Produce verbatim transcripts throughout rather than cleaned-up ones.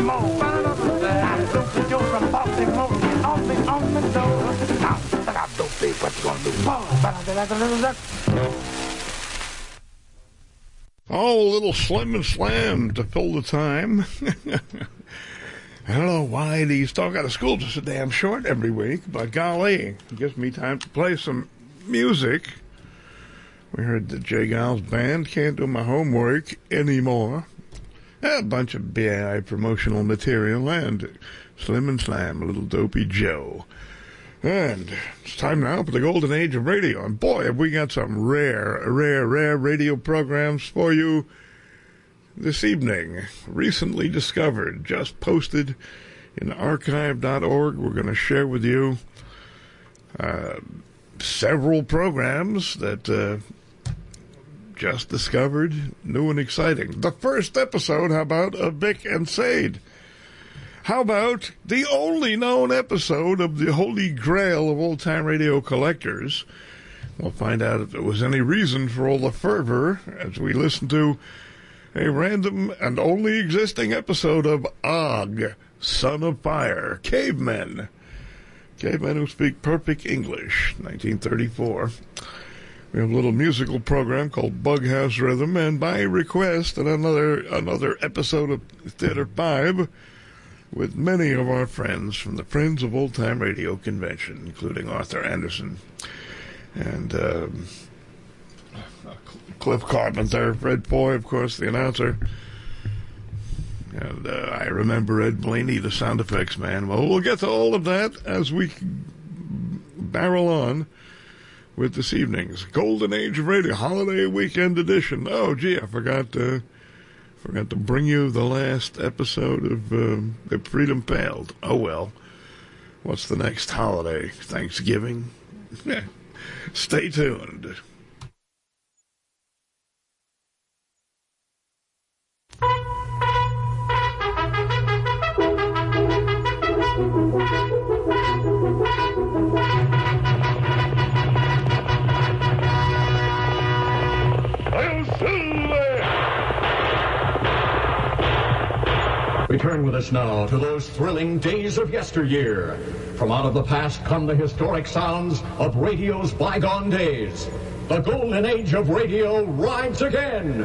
Baltimore. Now, Dopey Joe from Baltimore, on me on the door. Now, now, Dopey, what you gonna do? Oh, a little Slim and Slam to fill the time. I don't know why these talk out of school just so damn short every week, but golly, it gives me time to play some music. We heard the Jay Giles Band, Can't Do My Homework Anymore. A bunch of B A I promotional material, and Slim and Slam, a little Dopey Joe. And it's time now for the golden age of radio. And boy, have we got some rare, rare, rare radio programs for you this evening. Recently discovered, just posted in archive dot org. We're going to share with you uh, several programs that uh, just discovered, new and exciting. The first episode, how about, of Vic and Sade? How about the only known episode of the Holy Grail of old-time radio collectors? We'll find out if there was any reason for all the fervor as we listen to a random and only existing episode of Og, Son of Fire, Cavemen. Cavemen who speak perfect English, nineteen thirty-four. We have a little musical program called Bughouse Rhythm, and by request, and another another episode of Theater five with many of our friends from the Friends of Old Time Radio Convention, including Arthur Anderson and um, Cliff Carpenter, Fred Foy, of course, the announcer. And uh, I remember Ed Blaney, the sound effects man. Well, we'll get to all of that as we barrel on with this evening's Golden Age of Radio Holiday Weekend Edition. Oh, gee, I forgot to, forgot to bring you the last episode of um, The Freedom Failed. Oh, well. What's the next holiday? Thanksgiving? Stay tuned. Return with us now to those thrilling days of yesteryear. From out of the past come the historic sounds of radio's bygone days. The golden age of radio rides again.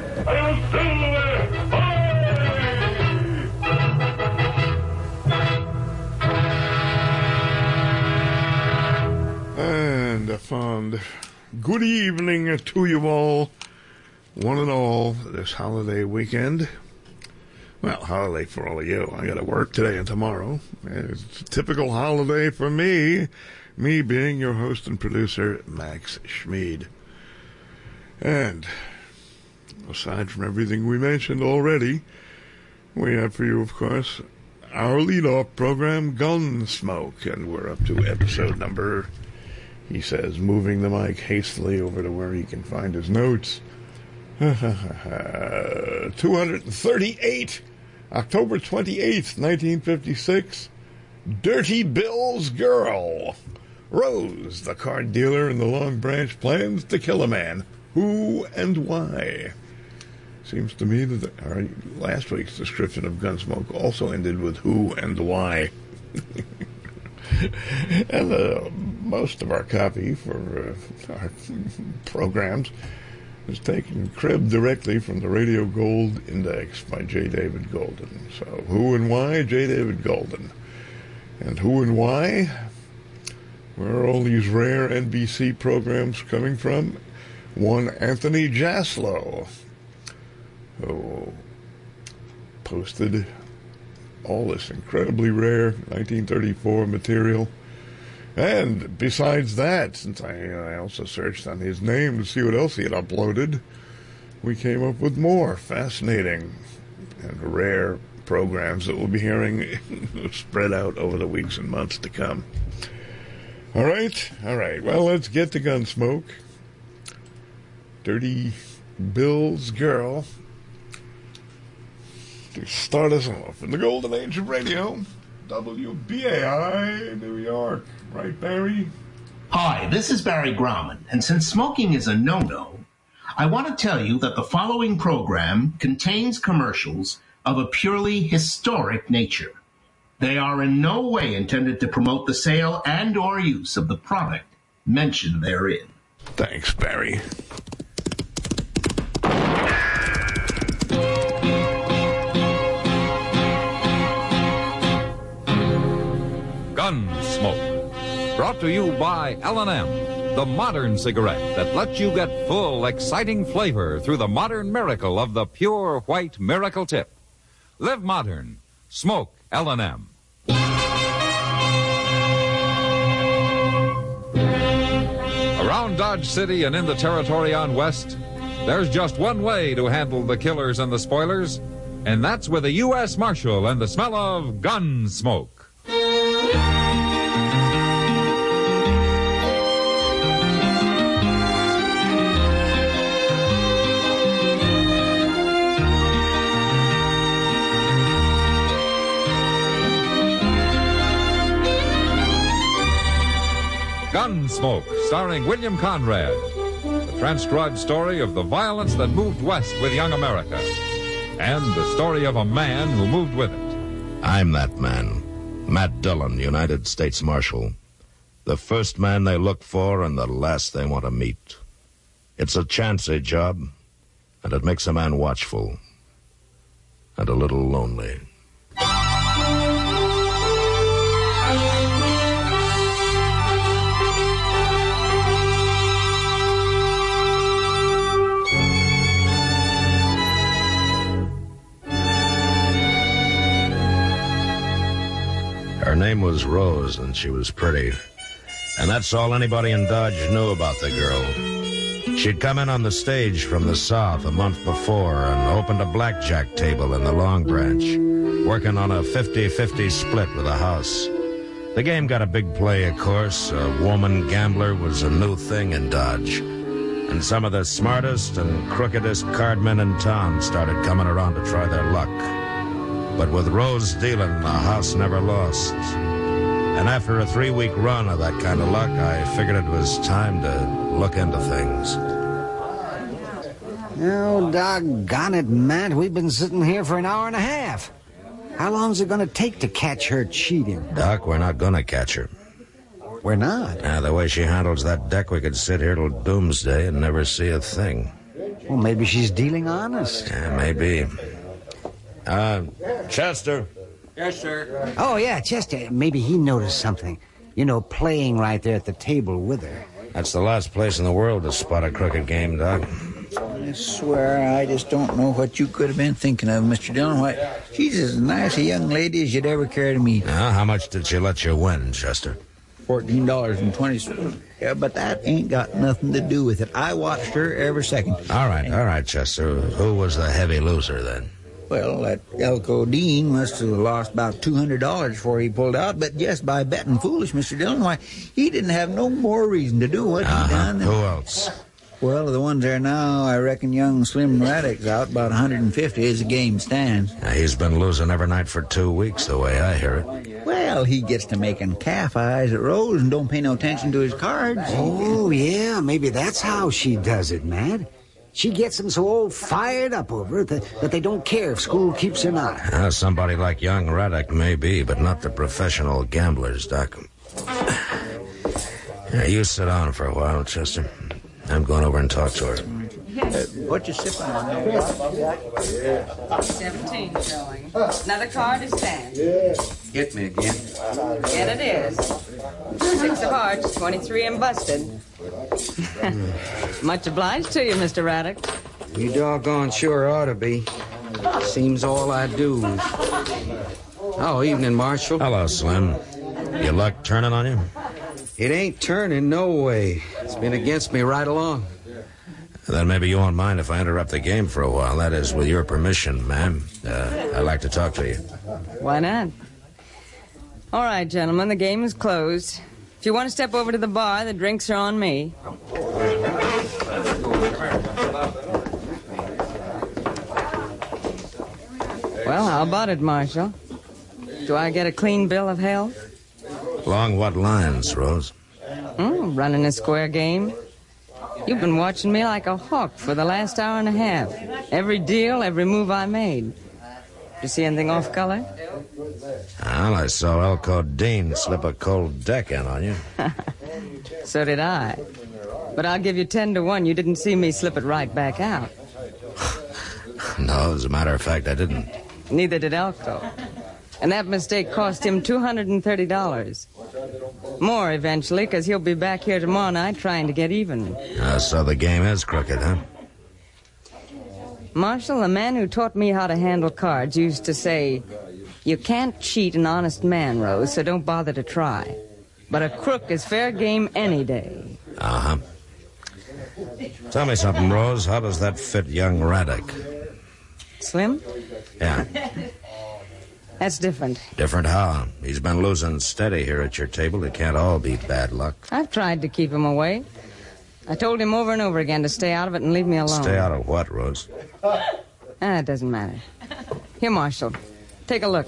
And a fond good evening to you all, one and all, this holiday weekend. Well, holiday for all of you. I got to work today and tomorrow. It's a typical holiday for me, me being your host and producer, Max Schmid. And aside from everything we mentioned already, we have for you, of course, our lead-off program, Gunsmoke, and we're up to episode number, he says, moving the mic hastily over to where he can find his notes, two hundred thirty-eight, October twenty-eighth, nineteen fifty-six, Dirty Bill's Girl. Rose, the card dealer in the Long Branch, plans to kill a man. Who and why? Seems to me that our last week's description of Gunsmoke also ended with who and why. And uh, most of our copy for uh, our programs is taken, cribbed directly from the Radio Gold Index by J. David Golden. So, who and why? J. David Golden. And who and why? Where are all these rare N B C programs coming from? One Anthony Jaslow, who posted all this incredibly rare nineteen thirty-four material. And besides that, since I, I also searched on his name to see what else he had uploaded, we came up with more fascinating and rare programs that we'll be hearing spread out over the weeks and months to come. All right, all right. Well, let's get to Gunsmoke. Dirty Bill's Girl. To start us off in the golden age of radio, W B A I, New York. Right, Barry? Hi, this is Barry Grauman, and since smoking is a no-no, I want to tell you that the following program contains commercials of a purely historic nature. They are in no way intended to promote the sale and or use of the product mentioned therein. Thanks, Barry. Gunsmoke. Brought to you by L and M, the modern cigarette that lets you get full, exciting flavor through the modern miracle of the pure white Miracle Tip. Live modern. Smoke L and M. Around Dodge City and in the territory on West, there's just one way to handle the killers and the spoilers, and that's with a U S Marshal and the smell of gun smoke. Gunsmoke, starring William Conrad. The transcribed story of the violence that moved west with young America. And the story of a man who moved with it. I'm that man. Matt Dillon, United States Marshal. The first man they look for and the last they want to meet. It's a chancy job, and it makes a man watchful. And a little lonely. Her name was Rose, and she was pretty. And that's all anybody in Dodge knew about the girl. She'd come in on the stage from the South a month before and opened a blackjack table in the Long Branch, working on a fifty-fifty split with a house. The game got a big play, of course. A woman gambler was a new thing in Dodge. And some of the smartest and crookedest cardmen in town started coming around to try their luck. But with Rose dealing, the house never lost. And after a three-week run of that kind of luck, I figured it was time to look into things. Oh, doggone it, Matt. We've been sitting here for an hour and a half. How long's it going to take to catch her cheating? Doc, we're not going to catch her. We're not? Yeah, the way she handles that deck, we could sit here till doomsday and never see a thing. Well, maybe she's dealing honest. Yeah, maybe. Uh, Chester. Yes, sir. Oh, yeah, Chester. Maybe he noticed something. You know, playing right there at the table with her. That's the last place in the world to spot a crooked game, Doc. I swear, I just don't know what you could have been thinking of, Mister Dillon. Why, she's as nice a young lady as you'd ever care to meet. Now, how much did she let you win, Chester? Fourteen dollars and twenty cents. Yeah, but that ain't got nothing to do with it. I watched her every second. All right, all right, Chester. Who was the heavy loser, then? Well, that Elko Dean must have lost about two hundred dollars before he pulled out, but just by betting foolish, Mister Dillon, why, he didn't have no more reason to do what uh-huh. he done. Than... Who else? Well, the ones there now, I reckon young Slim Raddick's out about one hundred fifty as the game stands. Now, he's been losing every night for two weeks, the way I hear it. Well, he gets to making calf eyes at Rose and don't pay no attention to his cards. Oh, yeah, maybe that's how she does it, Matt. She gets them so all fired up over it that, that they don't care if school keeps or not. Uh, somebody like young Raddick may be, but not the professional gamblers, Doc. Yeah, you sit down for a while, Chester. I'm going over and talk to her. Uh, what you sipping on there? Seventeen showing. Another card is stand. Get me again. And it is. Six of hearts, twenty-three and busted. Much obliged to you, Mister Raddick. You doggone sure ought to be. Seems all I do. Oh, evening, Marshal. Hello, Slim. Your luck turning on you? It ain't turning, no way. It's been against me right along. Then maybe you won't mind if I interrupt the game for a while. That is, with your permission, ma'am. Uh, I'd like to talk to you. Why not? All right, gentlemen, the game is closed. If you want to step over to the bar, the drinks are on me. Well, how about it, Marshal? Do I get a clean bill of health? Along what lines, Rose? Mm, running a square game. You've been watching me like a hawk for the last hour and a half. Every deal, every move I made. you see anything off color? Well, I saw Elko Dean slip a cold deck in on you. So did I. But I'll give you ten to one. You didn't see me slip it right back out. No, as a matter of fact, I didn't. Neither did Elko. And that mistake cost him two hundred thirty dollars. More eventually, because he'll be back here tomorrow night trying to get even. Uh, so the game is crooked, huh? Marshal, the man who taught me how to handle cards used to say, you can't cheat an honest man, Rose, so don't bother to try. But a crook is fair game any day. Uh-huh. Tell me something, Rose. How does that fit young Raddick? Slim? Yeah. That's different. Different how? He's been losing steady here at your table. It can't all be bad luck. I've tried to keep him away. I told him over and over again to stay out of it and leave me alone. Stay out of what, Rose? Ah, it doesn't matter. Here, Marshal. Take a look.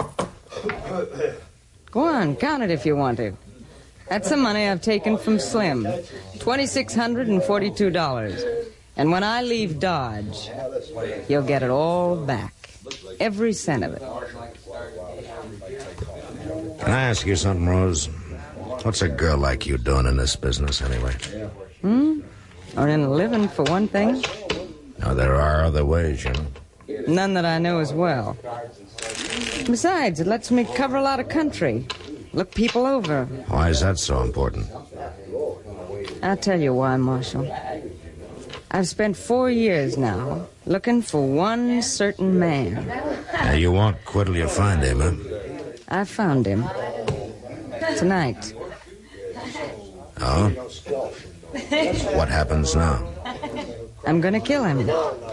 Go on, count it if you want to. That's the money I've taken from Slim. twenty-six hundred forty-two dollars. And when I leave Dodge, you'll get it all back. Every cent of it. Can I ask you something, Rose? What's a girl like you doing in this business, anyway? Hmm? Earning a living, for one thing. Now, there are other ways, you know. None that I know as well. Besides, it lets me cover a lot of country. Look people over. Why is that so important? I'll tell you why, Marshal. I've spent four years now looking for one certain man. Now, you won't quit till you find him, huh? I found him. Tonight. Oh? What happens now? I'm gonna kill him.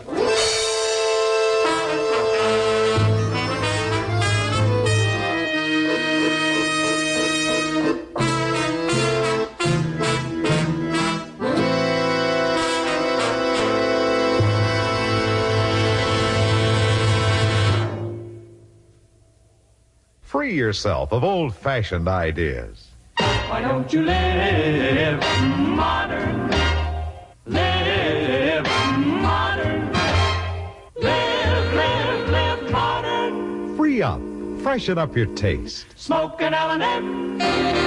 Free yourself of old-fashioned ideas. Why don't you live modern? Live modern. Live, live, live modern. Free up. Freshen up your taste. Smoke an L and M.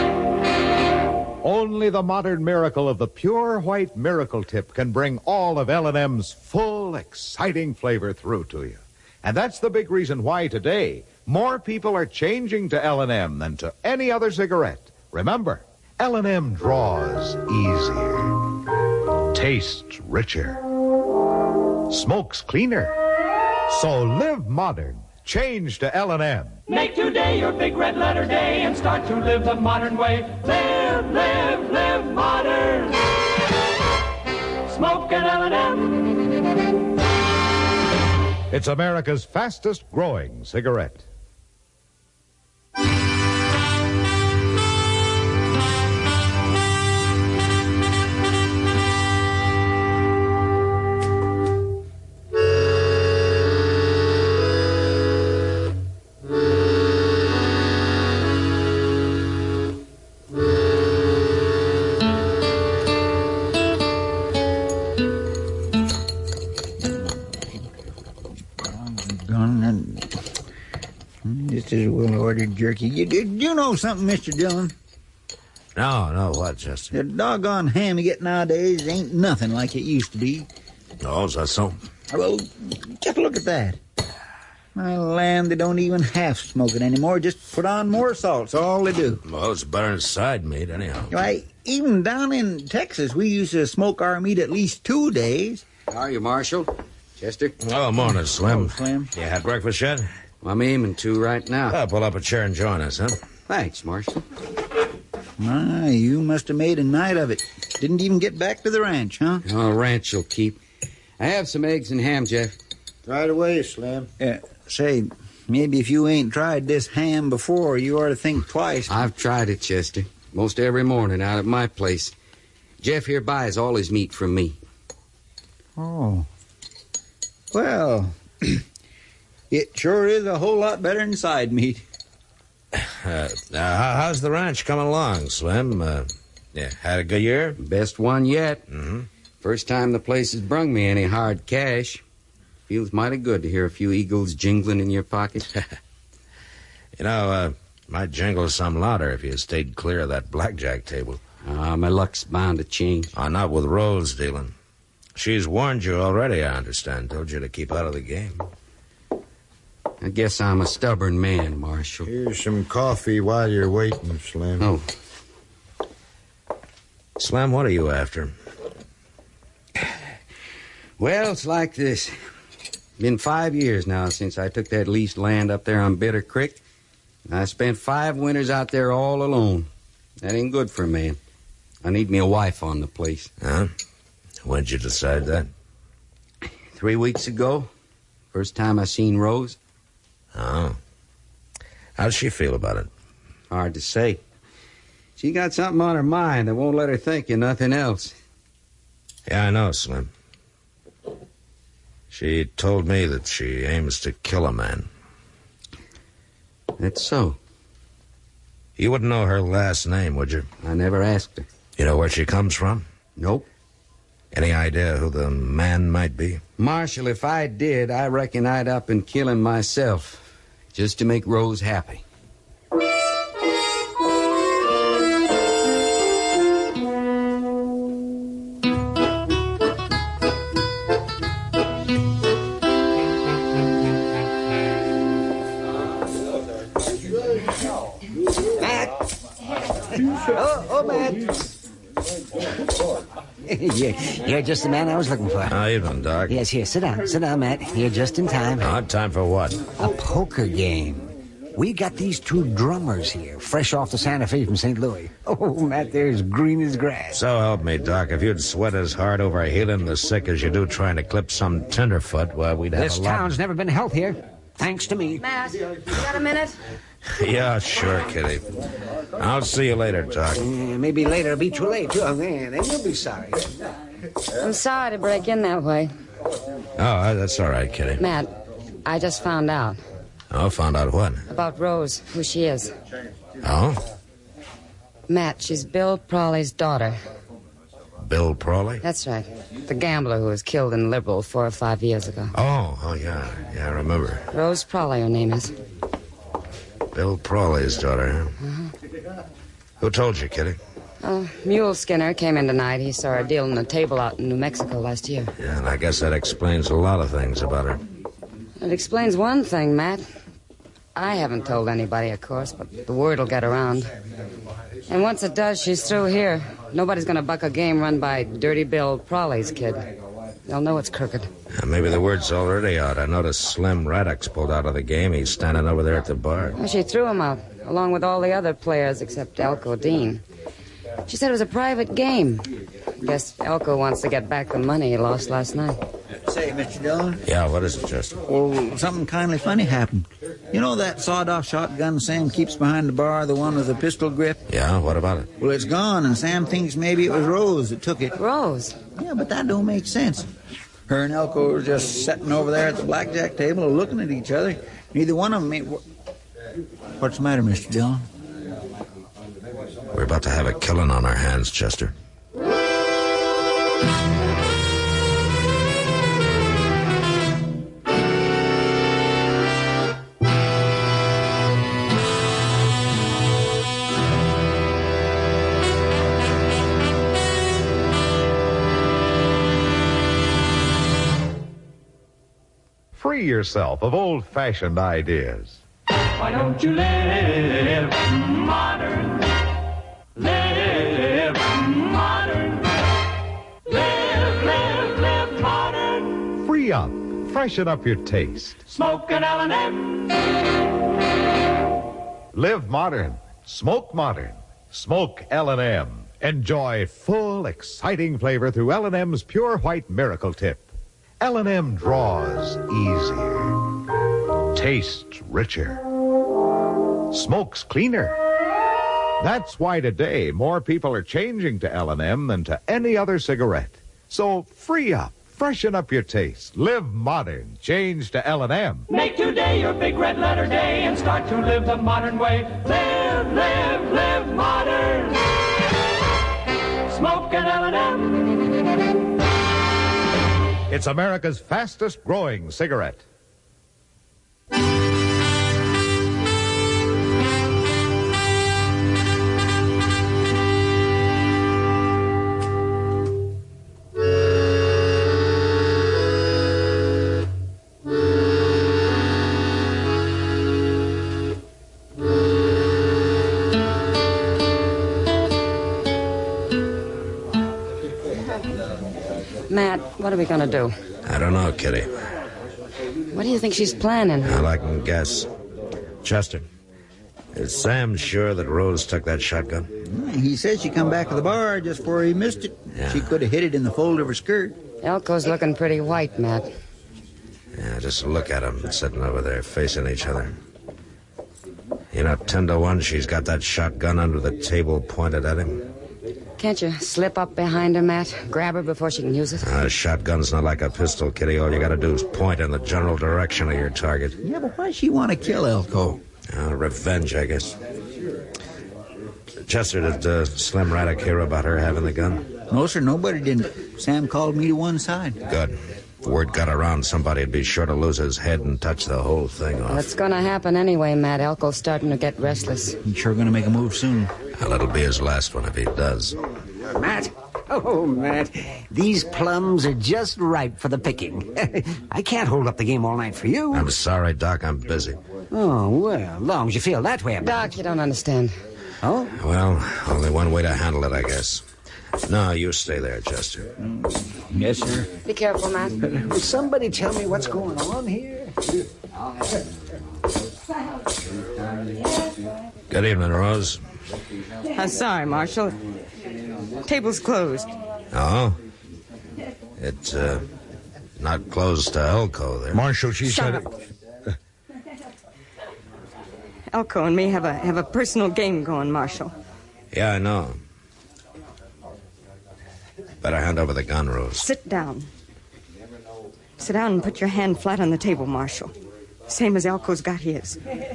Only the modern miracle of the pure white Miracle Tip can bring all of L and M's full, exciting flavor through to you. And that's the big reason why today more people are changing to L and M than to any other cigarette. Remember, L and M draws easier, tastes richer, smokes cleaner. So live modern. Change to L and M. Make today your big red letter day and start to live the modern way. Live, live, live modern. Smoke an L and M. It's America's fastest growing cigarette. This is well-ordered jerky. You, you, you know something, Mister Dillon? No, no, what, Chester? The doggone ham you get nowadays ain't nothing like it used to be. Oh, is that so? Well, just look at that. My land, they don't even half smoke it anymore. Just put on more salt. That's all they do. Well, it's better than side meat, anyhow. Why, even down in Texas, we used to smoke our meat at least two days. How are you, Marshal? Chester? Oh, morning, Slim. Oh, Slim. You had breakfast yet? I'm aiming to right now. Well, pull up a chair and join us, huh? Thanks, Marshal. My, you must have made a night of it. Didn't even get back to the ranch, huh? Oh, ranch will keep. I have some eggs and ham, Jeff. Right away, Slim. Uh, say, maybe if you ain't tried this ham before, you ought to think twice. I've tried it, Chester. Most every morning out at my place. Jeff here buys all his meat from me. Oh. Well, it sure is a whole lot better than side meat. Uh, uh, how's the ranch coming along, Slim? Uh, yeah, had a good year? Best one yet. Mm-hmm. First time the place has brung me any hard cash. Feels mighty good to hear a few eagles jingling in your pocket. You know, uh, might jingle some louder if you stayed clear of that blackjack table. Ah, uh, my luck's bound to change. Uh, not with Rose dealing. She's warned you already, I understand. Told you to keep out of the game. I guess I'm a stubborn man, Marshal. Here's some coffee while you're waiting, Slim. Oh. Slim, what are you after? Well, it's like this. Been five years now since I took that leased land up there on Bitter Creek. I spent five winters out there all alone. That ain't good for a man. I need me a wife on the place. Huh? When'd you decide that? Three weeks ago. First time I seen Rose. Oh. How'd she feel about it? Hard to say. She got something on her mind that won't let her think of nothing else. Yeah, I know, Slim. She told me that she aims to kill a man. That's so. You wouldn't know her last name, would you? I never asked her. You know where she comes from? Nope. Any idea who the man might be? Marshal, if I did, I reckon I'd up and kill him myself, just to make Rose happy. Oh, oh, Matt. you're, you're just the man I was looking for. How you doing, Doc? Yes, here, sit down. Sit down, Matt. You're just in time. Uh, time for what? A poker game. We got these two drummers here, fresh off the Santa Fe from Saint Louis. Oh, Matt, they're as green as grass. So help me, Doc. If you'd sweat as hard over healing the sick as you do trying to clip some tenderfoot, well, we'd have this a lot... town's never been healthier, thanks to me. Matt, you got a minute? Yeah, sure, Kitty. I'll see you later, Doc. Uh, maybe later it'll be too late, too. Oh, man, then you'll be sorry. I'm sorry to break in that way. Oh, that's all right, Kitty. Matt, I just found out. Oh, found out what? About Rose, who she is. Oh? Matt, she's Bill Prawley's daughter. Bill Prawley? That's right. The gambler who was killed in Liberal four or five years ago. Oh, oh, yeah. Yeah, I remember. Rose Prawley, her name is. Bill Prawley's daughter, huh? Uh-huh. Who told you, Kitty? Uh, Mule Skinner came in tonight. He saw her dealing a table out in New Mexico last year. Yeah, and I guess that explains a lot of things about her. It explains one thing, Matt. I haven't told anybody, of course, but the word will get around. And once it does, she's through here. Nobody's going to buck a game run by Dirty Bill Prawley's kid. They'll know it's crooked. Yeah, maybe the word's already out. I noticed Slim Raddock's pulled out of the game. He's standing over there at the bar. Well, she threw him out, along with all the other players except Elko Dean. She said it was a private game. Guess Elko wants to get back the money he lost last night. Say, Mister Dillon. Yeah, what is it, Chester? Well, something kindly funny happened. You know that sawed-off shotgun Sam keeps behind the bar, the one with the pistol grip? Yeah, what about it? Well, it's gone, and Sam thinks maybe it was Rose that took it. Rose? Yeah, but that don't make sense. Her and Elko were just sitting over there at the blackjack table looking at each other. Neither one of them ain't... What's the matter, Mister Dillon? We're about to have a killing on our hands, Chester. Free yourself of old-fashioned ideas. Why don't you live modern? Live modern. Live, live, live modern. Free up. Freshen up your taste. Smoke an L and M. Live modern. Smoke modern. Smoke L and M. Enjoy full, exciting flavor through L and M's Pure White Miracle Tip. L and M draws easier, tastes richer, smokes cleaner. That's why today more people are changing to L and M than to any other cigarette. So free up, freshen up your taste, live modern, change to L and M. Make today your big red letter day and start to live the modern way. Live, live, live modern. Smoke an L and M. It's America's fastest growing cigarette. Matt, what are we going to do? I don't know, Kitty. What do you think she's planning? All I can guess. Chester, is Sam sure that Rose took that shotgun? He says she come back to the bar just before he missed it. Yeah. She could have hit it in the fold of her skirt. Elko's looking pretty white, Matt. Yeah, just look at them sitting over there facing each other. You know, ten to one, she's got that shotgun under the table pointed at him. Can't you slip up behind her, Matt? Grab her before she can use it? A shotgun's not like a pistol, Kitty. All you gotta do is point in the general direction of your target. Yeah, but why she want to kill Elko? Uh, revenge, I guess. Chester, did uh, Slim Raddick hear about her having the gun? No, sir, nobody didn't. Sam called me to one side. Good. If word got around, somebody'd be sure to lose his head and touch the whole thing off. That's gonna happen anyway, Matt. Elko's starting to get restless. He's sure gonna make a move soon. Well, it'll be his last one if he does. Matt, oh, Matt, these plums are just ripe for the picking. I can't hold up the game all night for you. I'm sorry, Doc, I'm busy. Oh, well, long as you feel that way about Doc, you don't understand. Oh? Well, only one way to handle it, I guess. No, you stay there, Chester. Yes, sir. Be careful, Matt. Will somebody tell me what's going on here? Good evening, Rose. I'm sorry, Marshal. Table's closed. Oh? It's, uh, not closed to Elko there. Marshal, she Shut said... up. Elko and me have a have a personal game going, Marshal. Yeah, I know. Better hand over the gun, Rose. Sit down. Sit down and put your hand flat on the table, Marshal. Same as Elko's got his.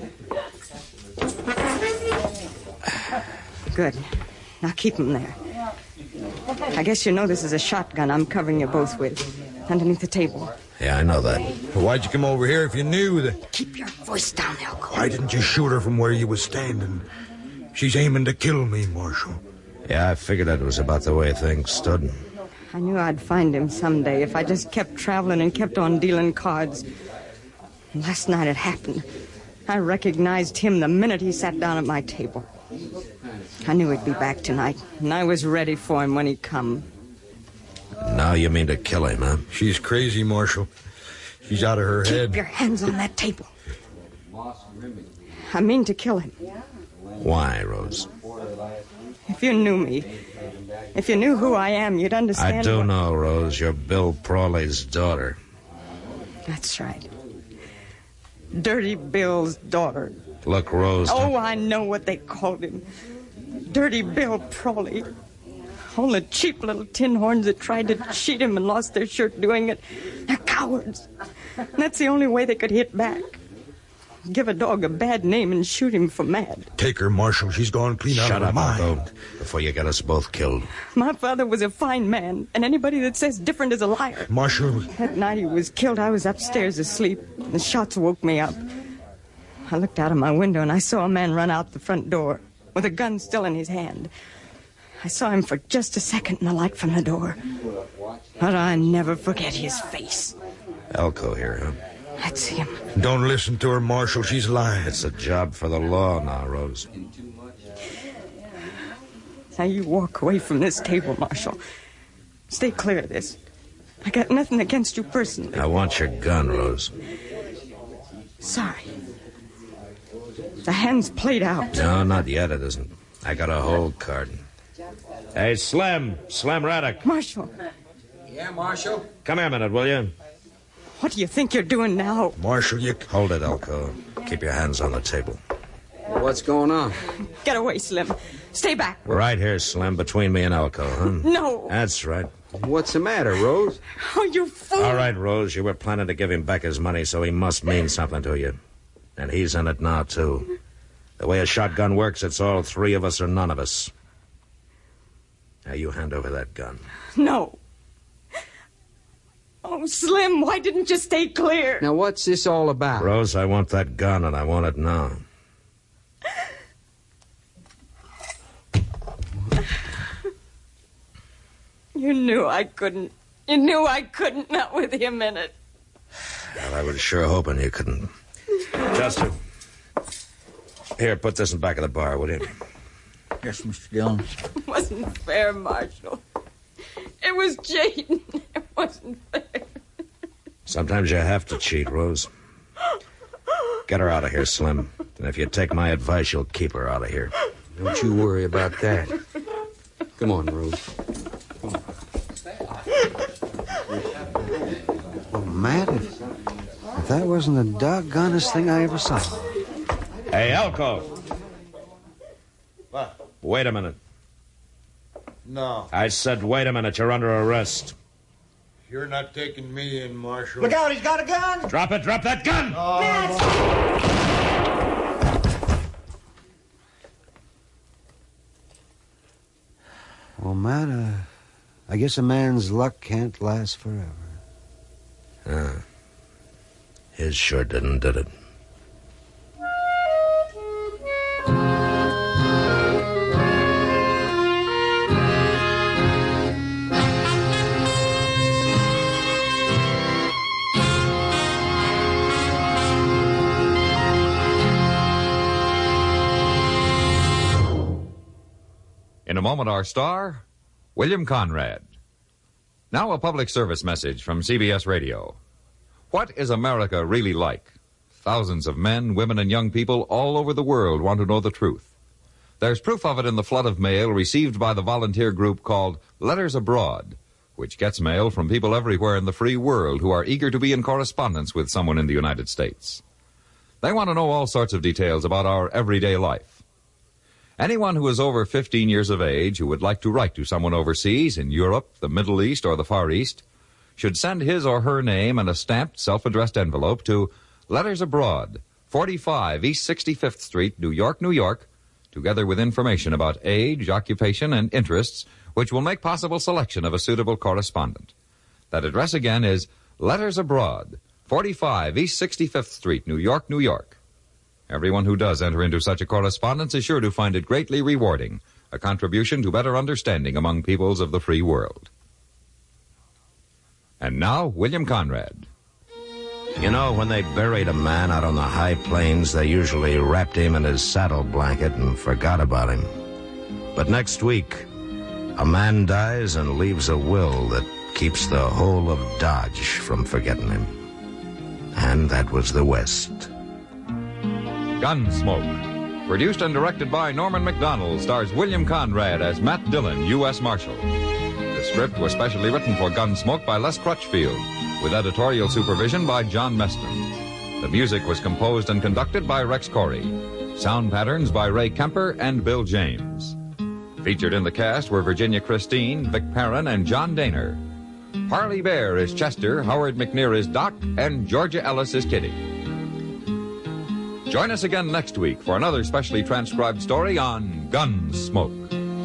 Good. Now keep him there. I guess you know this is a shotgun I'm covering you both with. Underneath the table. Yeah, I know that. Well, why'd you come over here if you knew that... Keep your voice down, Elko. Why didn't you shoot her from where you was standing? She's aiming to kill me, Marshal. Yeah, I figured that was about the way things stood. I knew I'd find him someday if I just kept traveling and kept on dealing cards. And last night it happened. I recognized him the minute he sat down at my table. I knew he'd be back tonight, and I was ready for him when he come. Now you mean to kill him, huh? She's crazy, Marshal. She's out of her Keep head. your hands on that table. I mean to kill him. Why, Rose? If you knew me, if you knew who I am, you'd understand. I do what... know, Rose. You're Bill Prawley's daughter. That's right. Dirty Bill's daughter. Look, Rose... Oh, I know what they called him. Dirty Bill Prawley. All the cheap little tin horns that tried to cheat him and lost their shirt doing it. They're cowards. And that's the only way they could hit back. Give a dog a bad name and shoot him for mad. Take her, Marshal. She's gone clean out Shut of her up, mind. Elko, before you get us both killed. My father was a fine man, and anybody that says different is a liar. Marshal... That night he was killed, I was upstairs asleep. The shots woke me up. I looked out of my window, and I saw a man run out the front door with a gun still in his hand. I saw him for just a second in the light from the door. But I never forget his face. Elko here, huh? That's him. Don't listen to her, Marshal. She's lying. It's a job for the law now, Rose. Now you walk away from this table, Marshal. Stay clear of this. I got nothing against you personally. I want your gun, Rose. Sorry. The hand's played out. No, not yet, it isn't. I got a hold card. Hey, Slim. Slim Raddick. Marshal. Yeah, Marshal? Come here a minute, will you? What do you think you're doing now? Marshal, you... Hold it, Elko. Keep your hands on the table. What's going on? Get away, Slim. Stay back. Right here, Slim, between me and Elko, huh? No. That's right. What's the matter, Rose? Oh, you fool. All right, Rose, you were planning to give him back his money, so he must mean something to you. And he's in it now, too. The way a shotgun works, it's all three of us or none of us. Now, you hand over that gun. No. Oh, Slim, why didn't you stay clear? Now, what's this all about? Rose, I want that gun, and I want it now. You knew I couldn't. You knew I couldn't, not with him in it. Well, I was sure hoping you couldn't. Chester, here, put this in back of the bar, will you? Yes, Mister Dillon. It wasn't fair, Marshal. It was cheating. It wasn't fair. Sometimes you have to cheat, Rose. Get her out of here, Slim. And if you take my advice, you'll keep her out of here. Don't you worry about that. Come on, Rose. Oh, Matt, if, if that wasn't the doggonest thing I ever saw. Hey, Elko. What? Wait a minute. No. I said, wait a minute. You're under arrest. You're not taking me in, Marshal. Look out, he's got a gun! Drop it. Drop that gun! Oh, Well, Matt, uh, I guess a man's luck can't last forever. Ah. His sure didn't, did it? In a moment, our star, William Conrad. Now a public service message from C B S Radio. What is America really like? Thousands of men, women, and young people all over the world want to know the truth. There's proof of it in the flood of mail received by the volunteer group called Letters Abroad, which gets mail from people everywhere in the free world who are eager to be in correspondence with someone in the United States. They want to know all sorts of details about our everyday life. Anyone who is over fifteen years of age who would like to write to someone overseas in Europe, the Middle East, or the Far East should send his or her name in a stamped, self-addressed envelope to Letters Abroad, forty-five East sixty-fifth Street, New York, New York, together with information about age, occupation, and interests, which will make possible selection of a suitable correspondent. That address again is Letters Abroad, forty-five East sixty-fifth Street, New York, New York. Everyone who does enter into such a correspondence is sure to find it greatly rewarding, a contribution to better understanding among peoples of the free world. And now, William Conrad. You know, when they buried a man out on the high plains, they usually wrapped him in his saddle blanket and forgot about him. But next week, a man dies and leaves a will that keeps the whole of Dodge from forgetting him. And that was the West. Gunsmoke. Produced and directed by Norman Macdonald, stars William Conrad as Matt Dillon, U S Marshal. The script was specially written for Gunsmoke by Les Crutchfield, with editorial supervision by John Meston. The music was composed and conducted by Rex Corey. Sound patterns by Ray Kemper and Bill James. Featured in the cast were Virginia Christine, Vic Perrin, and John Daner. Harley Bear is Chester, Howard McNear is Doc, and Georgia Ellis is Kitty. Join us again next week for another specially transcribed story on Gunsmoke.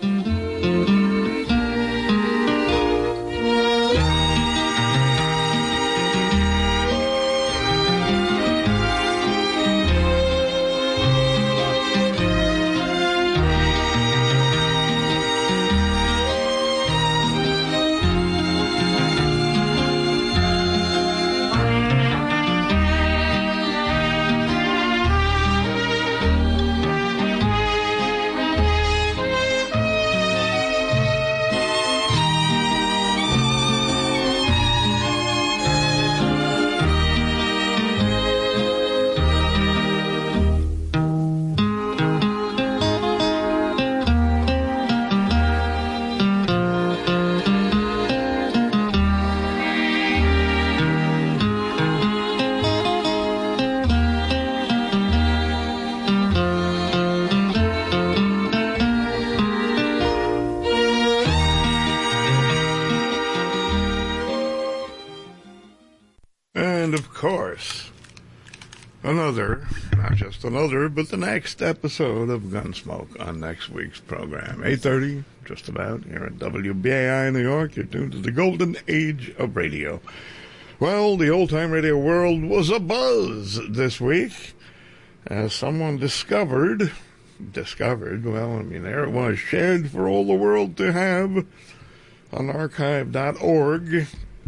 And, of course, another, not just another, but the next episode of Gunsmoke on next week's program. eight thirty, just about, here at W B A I New York. You're tuned to the golden age of radio. Well, the old-time radio world was abuzz this week as someone discovered, discovered, well, I mean, there it was, shared for all the world to have on archive dot org,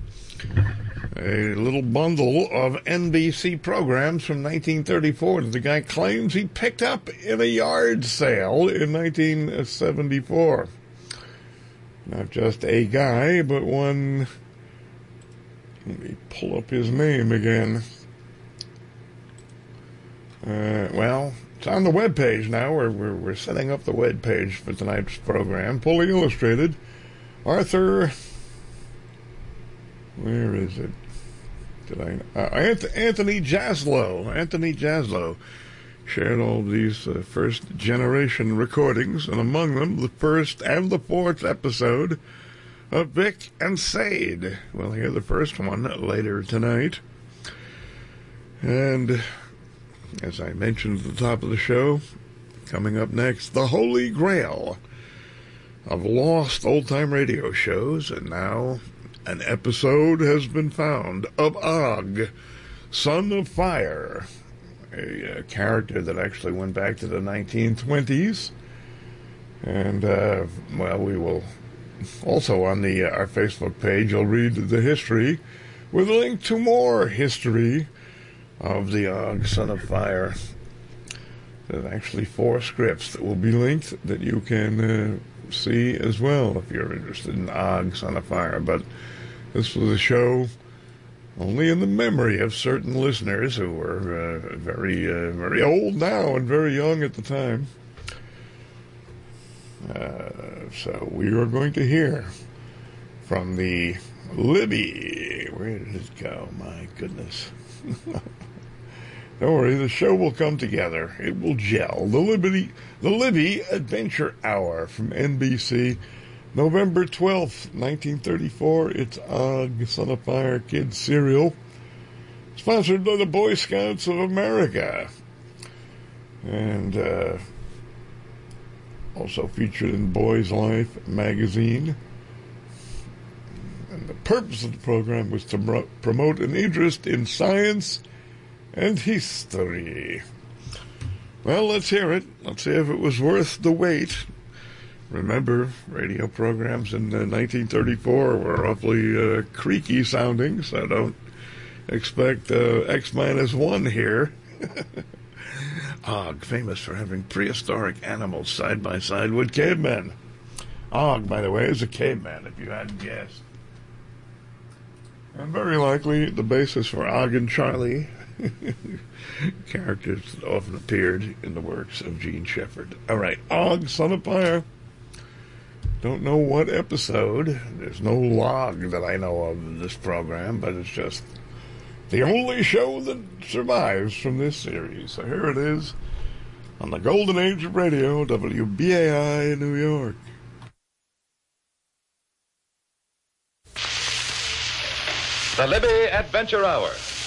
a little bundle of N B C programs from nineteen thirty-four that the guy claims he picked up in a yard sale in nineteen seventy-four. Not just a guy, but one. Let me pull up his name again. Uh, well, it's on the webpage now. We're, we're, we're setting up the webpage for tonight's program. Fully illustrated. Arthur. Where is it? Did I? Uh, Anthony Jaslow. Anthony Jaslow shared all these uh, first generation recordings, and among them the first and the fourth episode of Vic and Sade. We'll hear the first one later tonight. And as I mentioned at the top of the show, coming up next, the Holy Grail of lost old-time radio shows, and now an episode has been found of Og, Son of Fire, a, a character that actually went back to the nineteen twenties. And, uh, well, we will also on the uh, our Facebook page, you'll read the history with a link to more history of the Og, Son of Fire. There's actually four scripts that will be linked that you can uh, see as well if you're interested in Og, Son of Fire. But this was a show only in the memory of certain listeners who were uh, very, uh, very old now and very young at the time. Uh, so we are going to hear from the Libby. Where did it go? My goodness. Don't worry, the show will come together. It will gel. The Libby, the Libby Adventure Hour from N B C, November twelfth, nineteen thirty-four. It's Og, Son of Fire Kids Serial, sponsored by the Boy Scouts of America. And, uh, also featured in Boy's Life magazine. And the purpose of the program was to pro- promote an interest in science and history. Well, let's hear it. Let's see if it was worth the wait. Remember, radio programs in uh, nineteen thirty-four were awfully uh, creaky sounding, so don't expect uh, X minus one here. Og, famous for having prehistoric animals side by side with cavemen. Og, by the way, is a caveman, if you hadn't guessed. And very likely the basis for Og and Charlie, characters that often appeared in the works of Gene Shepherd. All right, Og, Son of Fire. Don't know what episode. There's no log that I know of in this program, but it's just the only show that survives from this series. So here it is on the Golden Age of Radio, W B A I New York. The Libby Adventure Hour.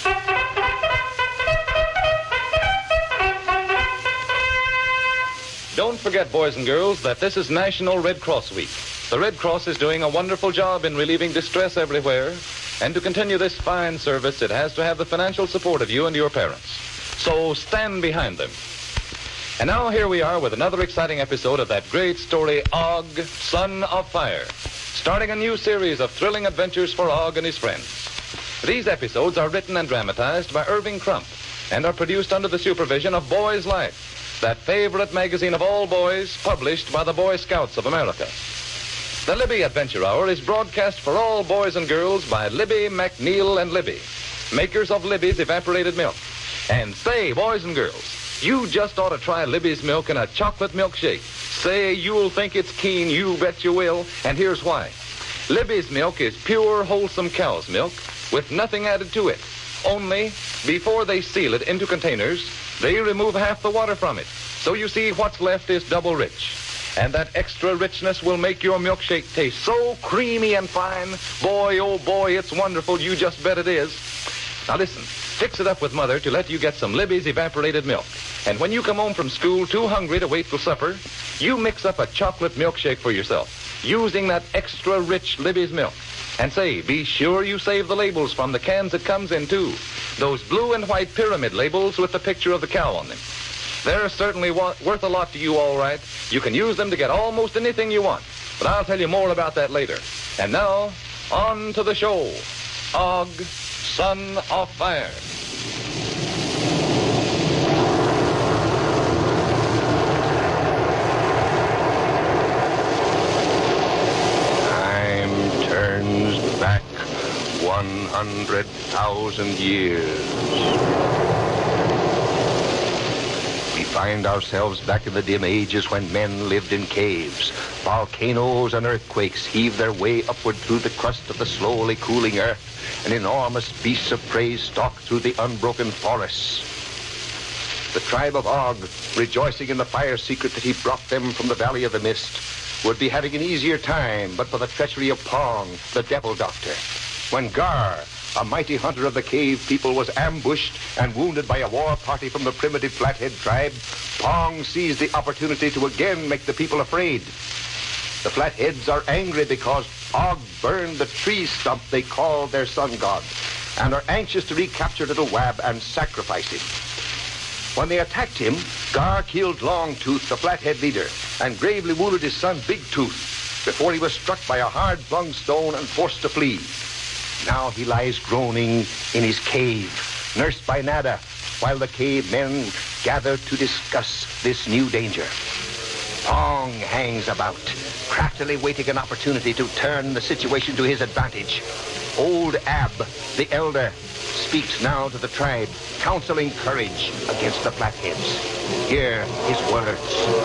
Don't forget, boys and girls, that this is National Red Cross Week. The Red Cross is doing a wonderful job in relieving distress everywhere. And to continue this fine service, it has to have the financial support of you and your parents. So stand behind them. And now here we are with another exciting episode of that great story, Og, Son of Fire, starting a new series of thrilling adventures for Og and his friends. These episodes are written and dramatized by Irving Crump and are produced under the supervision of Boy's Life, that favorite magazine of all boys published by the Boy Scouts of America. The Libby Adventure Hour is broadcast for all boys and girls by Libby, McNeil, and Libby, makers of Libby's evaporated milk. And say, boys and girls, you just ought to try Libby's milk in a chocolate milkshake. Say, you'll think it's keen, you bet you will, and here's why. Libby's milk is pure, wholesome cow's milk with nothing added to it. Only, before they seal it into containers, they remove half the water from it. So you see, what's left is double rich. And that extra richness will make your milkshake taste so creamy and fine. Boy, oh boy, it's wonderful. You just bet it is. Now listen, fix it up with Mother to let you get some Libby's evaporated milk. And when you come home from school too hungry to wait till supper, you mix up a chocolate milkshake for yourself, using that extra rich Libby's milk. And say, be sure you save the labels from the cans it comes in, too. Those blue and white pyramid labels with the picture of the cow on them. They're certainly wa- worth a lot to you, all right. You can use them to get almost anything you want. But I'll tell you more about that later. And now, on to the show. Og, Son of Fire. Back one hundred thousand years. We find ourselves back in the dim ages when men lived in caves. Volcanoes and earthquakes heave their way upward through the crust of the slowly cooling earth, and enormous beasts of prey stalk through the unbroken forests. The tribe of Og, rejoicing in the fire secret that he brought them from the Valley of the Mist, would be having an easier time but for the treachery of Pong, the devil doctor. When Gar, a mighty hunter of the cave people, was ambushed and wounded by a war party from the primitive Flathead tribe, Pong seized the opportunity to again make the people afraid. The Flatheads are angry because Og burned the tree stump they called their sun god, and are anxious to recapture Little Wab and sacrifice him. When they attacked him, Gar killed Longtooth, the Flathead leader, and gravely wounded his son Big Tooth before he was struck by a hard-flung stone and forced to flee. Now he lies groaning in his cave, nursed by Nada, while the cave men gather to discuss this new danger. Pong hangs about, craftily waiting an opportunity to turn the situation to his advantage. Old Ab, the elder, speaks now to the tribe, counseling courage against the Flatheads. Hear his words.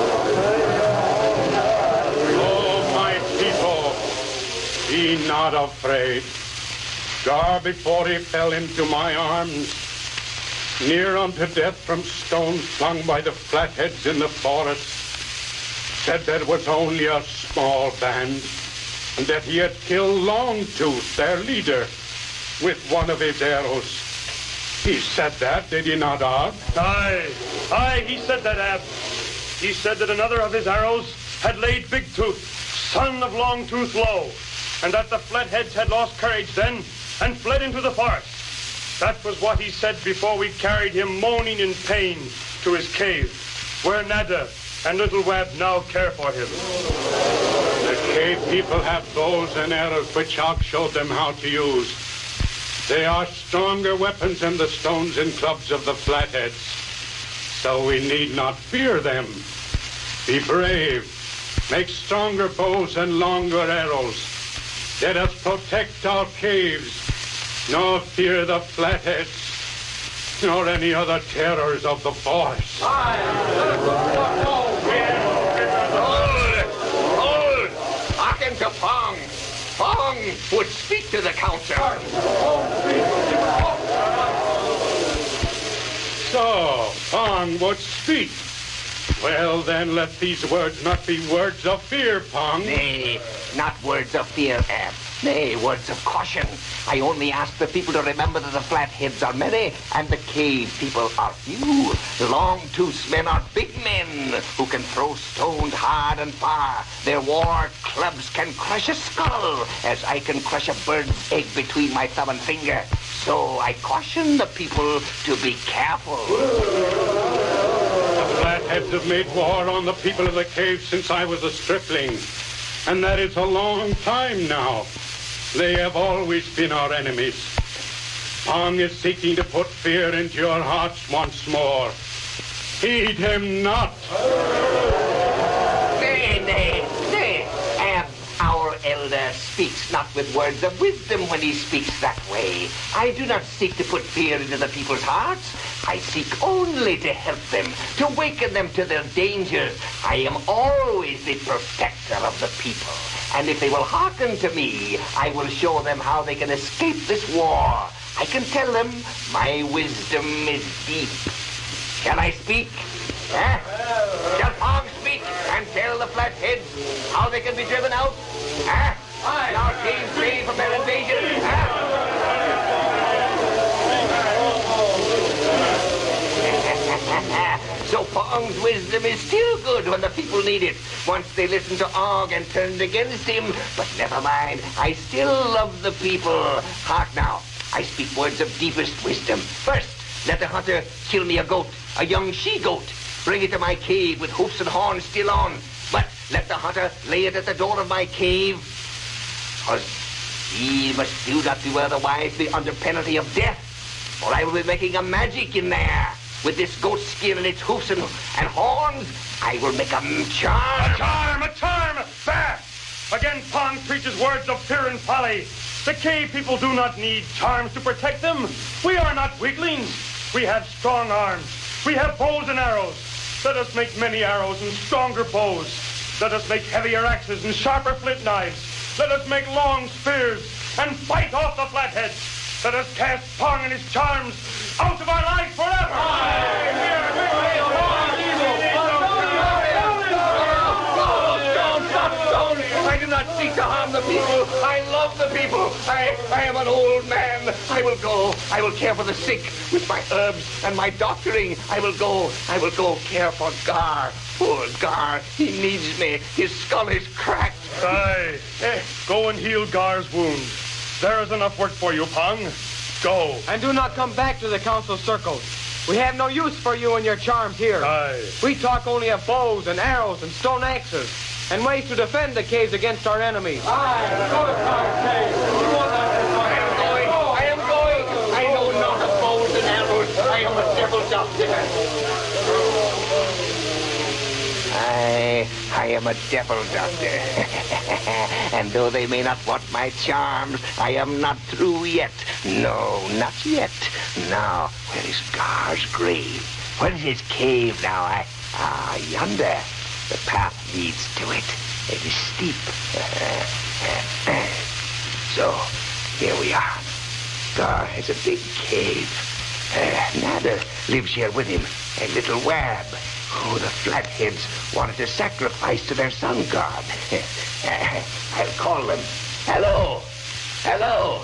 Oh, my people, be not afraid. Gar, before he fell into my arms, near unto death from stones flung by the Flatheads in the forest, said that it was only a small band, and that he had killed Longtooth, their leader, with one of his arrows. He said that, did he not, Og? Aye, aye, he said that, Ab. He said that another of his arrows had laid Big Tooth, son of Longtooth, low, and that the Flatheads had lost courage then and fled into the forest. That was what he said before we carried him moaning in pain to his cave, where Nada and Little Wab now care for him. The cave people have bows and arrows which Og showed them how to use. They are stronger weapons than the stones and clubs of the Flatheads, so we need not fear them. Be brave. Make stronger bows and longer arrows. Let us protect our caves, nor fear the Flatheads, nor any other terrors of the forest. Hold! Hold! Hearken to Pong. Pong would speak to the council. So, Pong would speak. Well, then, let these words not be words of fear, Pong. Nay, not words of fear, Ab. Nay, words of caution. I only ask the people to remember that the Flatheads are many and the cave people are few. Longtooth's men are big men who can throw stones hard and far. Their war clubs can crush a skull as I can crush a bird's egg between my thumb and finger. So I caution the people to be careful. The Flatheads have made war on the people of the cave since I was a stripling, and that is a long time now. They have always been our enemies. Pong is seeking to put fear into your hearts once more. Heed him not. Nay, nay, nay. Ab, our elder, speaks not with words of wisdom when he speaks that way. I do not seek to put fear into the people's hearts. I seek only to help them, to waken them to their dangers. I am always the protector of the people. And if they will hearken to me, I will show them how they can escape this war. I can tell them my wisdom is deep. Shall I speak? Huh? Shall Pong speak and tell the Flatheads how they can be driven out? Huh? And our team free from their invasion? Huh? So Pong's wisdom is still good when the people need it. Once they listened to Og and turned against him. But never mind, I still love the people. Hark now, I speak words of deepest wisdom. First, let the hunter kill me a goat, a young she-goat. Bring it to my cave with hoofs and horns still on. But let the hunter lay it at the door of my cave. Cause he must do not do otherwise, be under penalty of death. For I will be making a magic in there. With this goat skin and its hoofs and, and horns, I will make a charm. A charm, a charm! There! Again, Pong preaches words of fear and folly. The cave people do not need charms to protect them. We are not weaklings. We have strong arms. We have bows and arrows. Let us make many arrows and stronger bows. Let us make heavier axes and sharper flint knives. Let us make long spears and fight off the flatheads. Let us cast Pong and his charms out of our lives forever. I do not seek to harm the people. I love the people. I, I am an old man. I will go. I will care for the sick with my herbs and my doctoring. I will go. I will go care for Gar. Poor Gar. He needs me. His skull is cracked. Aye. Eh, go and heal Gar's wound. There is enough work for you, Pong. Go. And do not come back to the council circles. We have no use for you and your charms here. Aye. We talk only of bows and arrows and stone axes and ways to defend the caves against our enemies. Aye. Go to our caves. I am going. I am going. I know not of bows and arrows. I am a devil doctor. I, I am a devil doctor. And though they may not want my charms, I am not through yet. No, not yet. Now, where is Gar's grave? Where is his cave now? I, ah, yonder. The path leads to it. It is steep. So, here we are. Gar has a big cave. Uh, Nada lives here with him, a little wab. Oh, the Flatheads wanted to sacrifice to their sun god. I'll call them. Hello. Hello.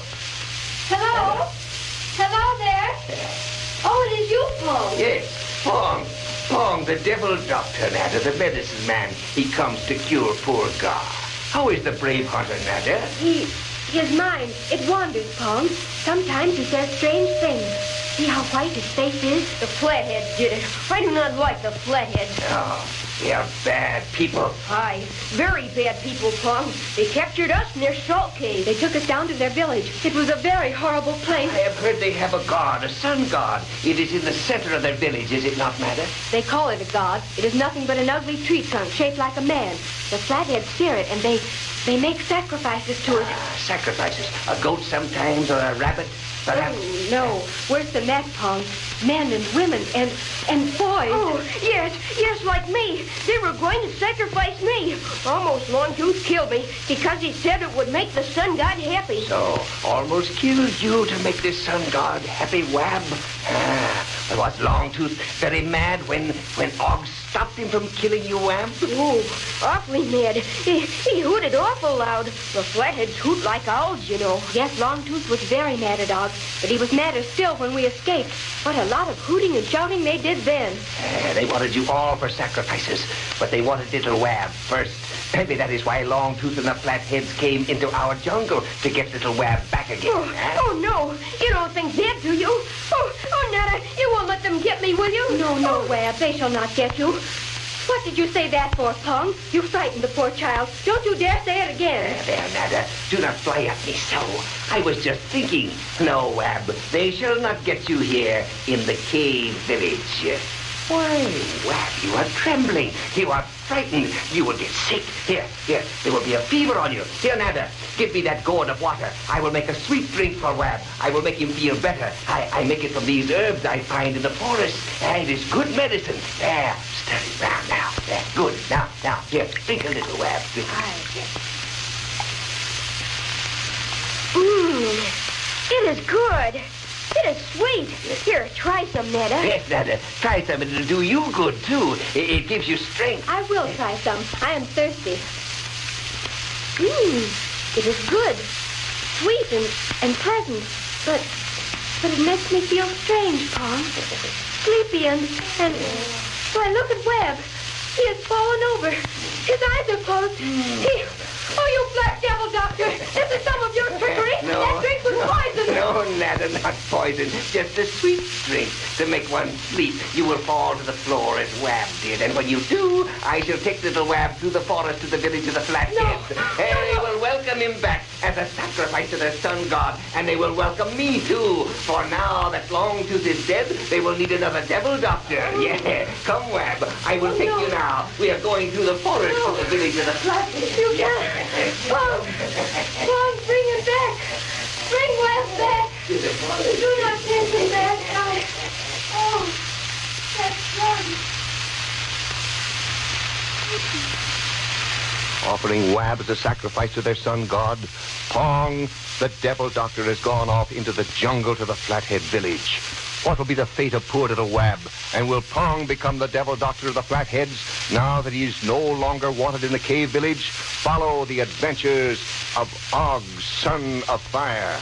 Hello? Hello there? Oh, it is you, Pong. Yes, Pong. Pong, the devil doctor, Nada, the medicine man. He comes to cure poor Gar. How is the brave hunter, Nada? He, his mind, it wanders, Pong. Sometimes he says strange things. See how white his face is? The Flatheads did it. I do not like the Flatheads. Oh, they are bad people. Aye, very bad people, Pong. They captured us in their salt cave. They took us down to their village. It was a very horrible place. I have heard they have a god, a sun god. It is in the center of their village, is it not, Nada? They call it a god. It is nothing but an ugly tree trunk shaped like a man. The Flatheads fear it, and they they make sacrifices to it. Ah, sacrifices? A goat sometimes, or a rabbit? Perhaps. Oh, no. Worse than that, Pong. Men and women and and boys. Oh, yes, yes, like me. They were going to sacrifice me. Almost Longtooth killed me because he said it would make the sun god happy. So, almost killed you to make this sun god happy, Wab? Ah, was Longtooth very mad when, when Og stopped him from killing you, Wab? Oh, awfully mad. He, he hooted awful loud. The Flatheads hoot like owls, you know. Yes, Longtooth was very mad at Og, but he was madder still when we escaped. What a lot of hooting and shouting they did then. Uh, they wanted you all for sacrifices, but they wanted little Wab first. Maybe that is why Longtooth and the Flatheads came into our jungle to get little Wab back again. Oh, huh? oh no. You don't think that, do you? Oh, oh, Nada, you won't let them get me, will you? No, no, oh. Wab, they shall not get you. What did you say that for, Pong? You frightened the poor child. Don't you dare say it again. There, there, Nada. Do not fly at me so. I was just thinking. No, Wab, they shall not get you here in the cave village. Why, Wab, you are trembling. You are frightened. You will get sick. Here, here, there will be a fever on you. Here, Nada, give me that gourd of water. I will make a sweet drink for Wab. I will make him feel better. I, I make it from these herbs I find in the forest. And it is good medicine. There, stir it round now. There, good. Now, now, here, drink a little, Wab. Drink. Mmm, it is good. It is sweet. Here, try some, Nada. Yes, Nada. Try some. It'll do you good, too. It, it gives you strength. I will try some. I am thirsty. Mmm, it is good. Sweet and, and pleasant. But but it makes me feel strange, Pong. Sleepy and, and Why, look at Webb. He has fallen over. His eyes are closed. He... Oh, you black devil, Doctor! This is some of your trickery! No. That drink was poison! No, Nada, not poison. Just a sweet drink to make one sleep. You will fall to the floor as Wab did, and when you do, I shall take little Wab through the forest to the village of the Flatheads. No. And they will welcome him back as a sacrifice to their sun god, and they will welcome me, too. For now that Longtooth is dead, they will need another devil doctor. Yeah, come, Wab. I will Oh, take no. you now. We are going through the forest No. to the village of the Flatheads. You can't. Mom, Mom, bring him back. Bring Wes back. Do not take him back. I... Oh, that's wrong. Offering Wab as a sacrifice to their sun god, Pong, the devil doctor, has gone off into the jungle to the Flathead village. What will be the fate of poor little Wab? And will Pong become the devil doctor of the Flatheads now that he is no longer wanted in the cave village? Follow the adventures of Og, son of fire.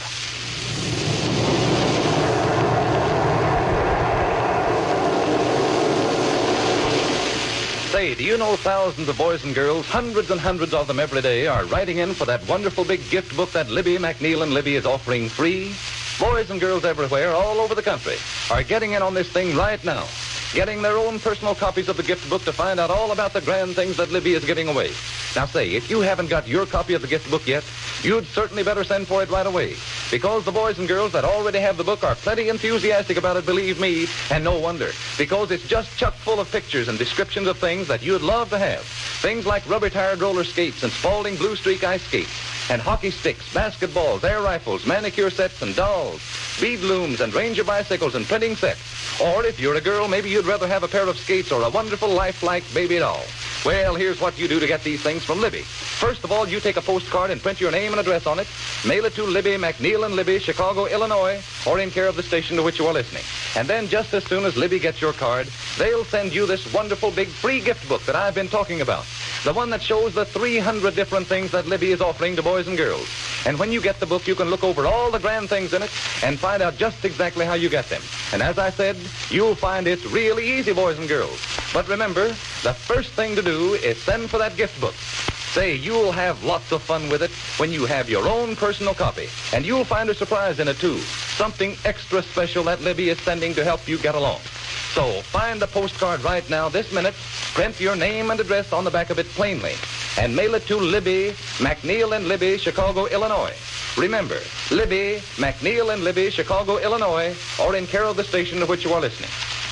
Say, do you know thousands of boys and girls, hundreds and hundreds of them every day, are writing in for that wonderful big gift book that Libby, McNeil, and Libby is offering free? Boys and girls everywhere, all over the country, are getting in on this thing right now, getting their own personal copies of the gift book to find out all about the grand things that Libby is giving away. Now say, if you haven't got your copy of the gift book yet, you'd certainly better send for it right away, because the boys and girls that already have the book are plenty enthusiastic about it, believe me, and no wonder, because it's just chock full of pictures and descriptions of things that you'd love to have. Things like rubber-tired roller skates and Spalding Blue Streak ice skates, and hockey sticks, basketballs, air rifles, manicure sets, and dolls, bead looms, and Ranger bicycles, and printing sets. Or if you're a girl, maybe you'd rather have a pair of skates or a wonderful lifelike baby doll. Well, here's what you do to get these things from Libby. First of all, you take a postcard and print your name and address on it, mail it to Libby, McNeil and Libby, Chicago, Illinois, or in care of the station to which you are listening. And then just as soon as Libby gets your card, they'll send you this wonderful big free gift book that I've been talking about. The one that shows the three hundred different things that Libby is offering to boys and girls. And when you get the book, you can look over all the grand things in it and find out just exactly how you get them. And as I said, you'll find it's really easy, boys and girls. But remember, the first thing to do is send for that gift book. Say, you'll have lots of fun with it when you have your own personal copy. And you'll find a surprise in it, too. Something extra special that Libby is sending to help you get along. So find the postcard right now, this minute, print your name and address on the back of it plainly, and mail it to Libby, McNeil and Libby, Chicago, Illinois. Remember, Libby, McNeil and Libby, Chicago, Illinois, or in care of the station to which you are listening.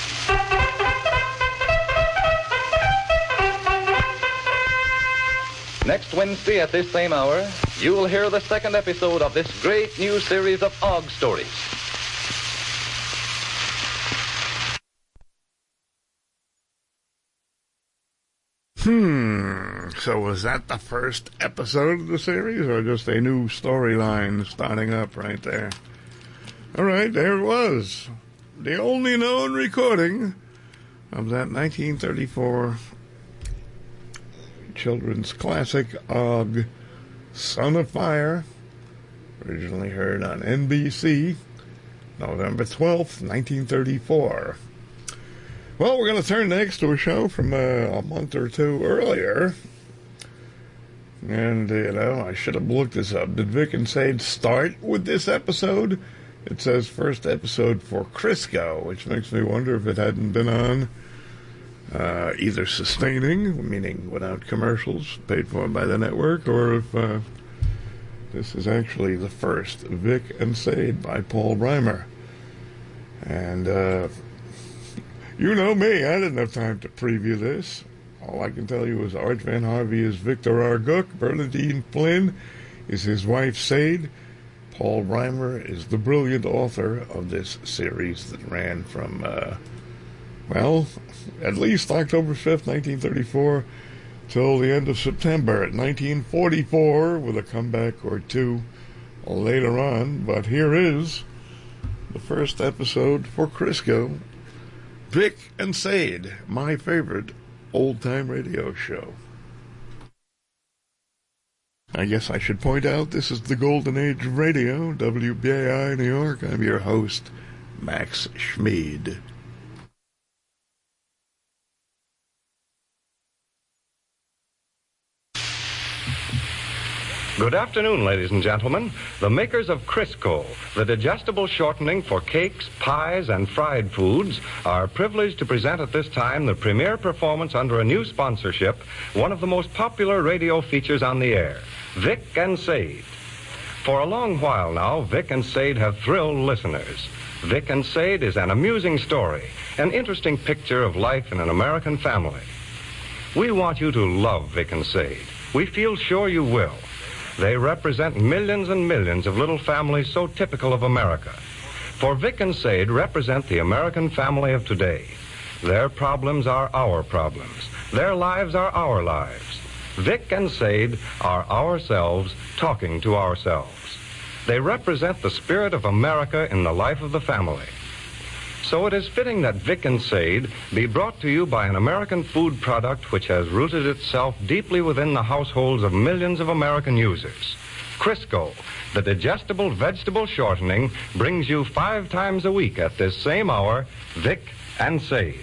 Next Wednesday at this same hour, you'll hear the second episode of this great new series of Og stories. Hmm. So was that the first episode of the series, or just a new storyline starting up right there? All right, there it was. The only known recording of that nineteen thirty-four children's classic, Og, Son of Fire, originally heard on N B C, November twelfth, nineteen thirty-four. Well, we're going to turn next to a show from uh, a month or two earlier. And, you know, I should have looked this up. Did Vic and Sade start with this episode? It says first episode for Crisco, which makes me wonder if it hadn't been on uh, either sustaining, meaning without commercials paid for by the network, or if uh, this is actually the first Vic and Sade by Paul Reimer. And, uh... you know me, I didn't have time to preview this. All I can tell you is Art Van Harvey is Victor R. Gook, Bernadine Flynn is his wife Sade, Paul Reimer is the brilliant author of this series that ran from, uh, well, at least October fifth, nineteen thirty-four, till the end of September nineteen forty-four, with a comeback or two later on. But here is the first episode for Crisco, Vic and Sade, my favorite old-time radio show. I guess I should point out this is the golden age of radio, W B A I New York. I'm your host, Max Schmid. Good afternoon, ladies and gentlemen. The makers of Crisco, the digestible shortening for cakes, pies, and fried foods, are privileged to present at this time the premiere performance under a new sponsorship, one of the most popular radio features on the air, Vic and Sade. For a long while now, Vic and Sade have thrilled listeners. Vic and Sade is an amusing story, an interesting picture of life in an American family. We want you to love Vic and Sade. We feel sure you will. They represent millions and millions of little families so typical of America. For Vic and Sade represent the American family of today. Their problems are our problems. Their lives are our lives. Vic and Sade are ourselves talking to ourselves. They represent the spirit of America in the life of the family. So it is fitting that Vic and Sade be brought to you by an American food product which has rooted itself deeply within the households of millions of American users. Crisco, the digestible vegetable shortening, brings you five times a week at this same hour, Vic and Sade.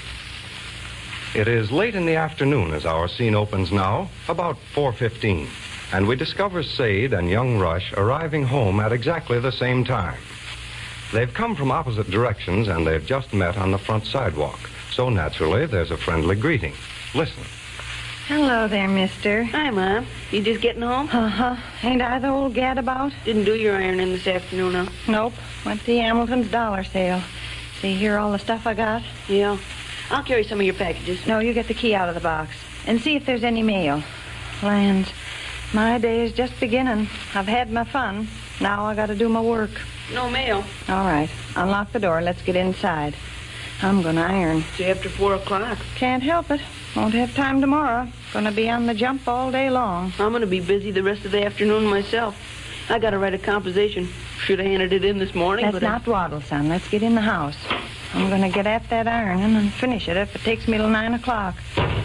It is late in the afternoon as our scene opens now, about four fifteen, and we discover Sade and young Rush arriving home at exactly the same time. They've come from opposite directions, and they've just met on the front sidewalk. So naturally, there's a friendly greeting. Listen. Hello there, mister. Hi, Mom. You just getting home? Uh-huh. Ain't I the old gadabout? Didn't do your ironing this afternoon, huh? Nope. Went to Hamilton's dollar sale. See here all the stuff I got? Yeah. I'll carry some of your packages. No, you get the key out of the box. And see if there's any mail. Lands, my day is just beginning. I've had my fun. Now I gotta do my work. No mail. All right. Unlock the door. Let's get inside. I'm gonna iron. It's after four o'clock. Can't help it. Won't have time tomorrow. Gonna be on the jump all day long. I'm gonna be busy the rest of the afternoon myself. I gotta write a composition. Should have handed it in this morning, Let's but not dawdle, son. Let's get in the house. I'm gonna get at that ironing and finish it if it takes me till nine o'clock.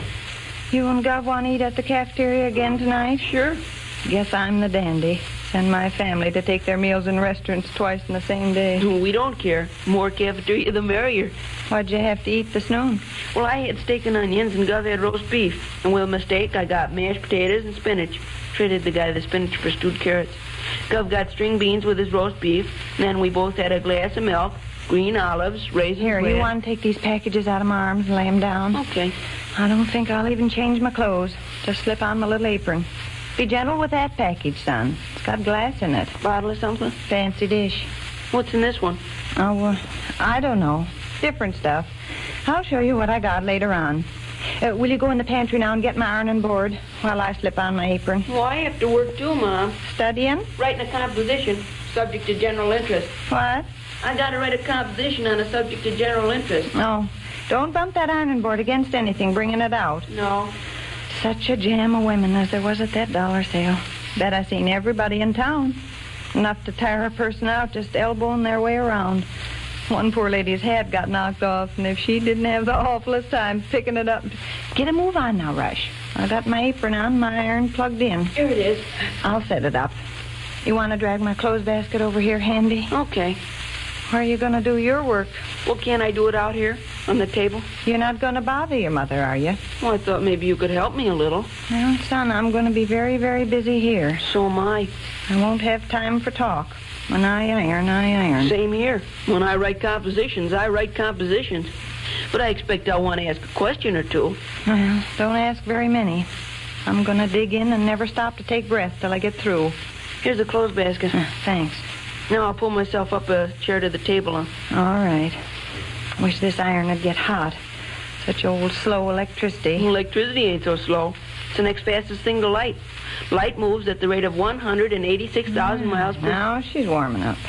You and Gov want to eat at the cafeteria again tonight? Sure. Guess I'm the dandy. Send my family to take their meals in restaurants twice in the same day. We don't care. More cafeteria, the merrier. What'd you have to eat this noon? Well, I had steak and onions, and Gov had roast beef. And with my steak, I got mashed potatoes and spinach. Traded the guy the spinach for stewed carrots. Gov got string beans with his roast beef. And then we both had a glass of milk, green olives, raisins. Here, bread. you want to take these packages out of my arms and lay them down? Okay. I don't think I'll even change my clothes. Just slip on my little apron. Be gentle with that package, son. It's got glass in it. Bottle of something? Fancy dish. What's in this one? Oh, uh, I don't know. Different stuff. I'll show you what I got later on. Uh, will you go in the pantry now and get my ironing board while I slip on my apron? Well, I have to work too, Mom. Studying? Writing a composition, subject to general interest. What? I got to write a composition on a subject of general interest. No. Don't bump that ironing board against anything, bringing it out. No. Such a jam of women as there was at that dollar sale. Bet I seen everybody in town. Enough to tire a person out just elbowing their way around. One poor lady's hat got knocked off, and if she didn't have the awfulest time picking it up. Get a move on now, Rush. I got my apron on, my iron plugged in. Here it is. I'll set it up. You want to drag my clothes basket over here handy? Okay. Where are you going to do your work? Well, can't I do it out here on the table? You're not going to bother your mother, are you? Well, I thought maybe you could help me a little. Well, son, I'm going to be very, very busy here. So am I. I won't have time for talk. When I iron, I iron. Same here. When I write compositions, I write compositions. But I expect I'll want to ask a question or two. Well, don't ask very many. I'm going to dig in and never stop to take breath till I get through. Here's the clothes basket. Uh, thanks. Now I'll pull myself up a chair to the table. Huh? All right. Wish this iron would get hot. Such old slow electricity. Electricity ain't so slow. It's the next fastest thing to light. Light moves at the rate of one hundred eighty-six thousand mm, miles per... Now she's warming up.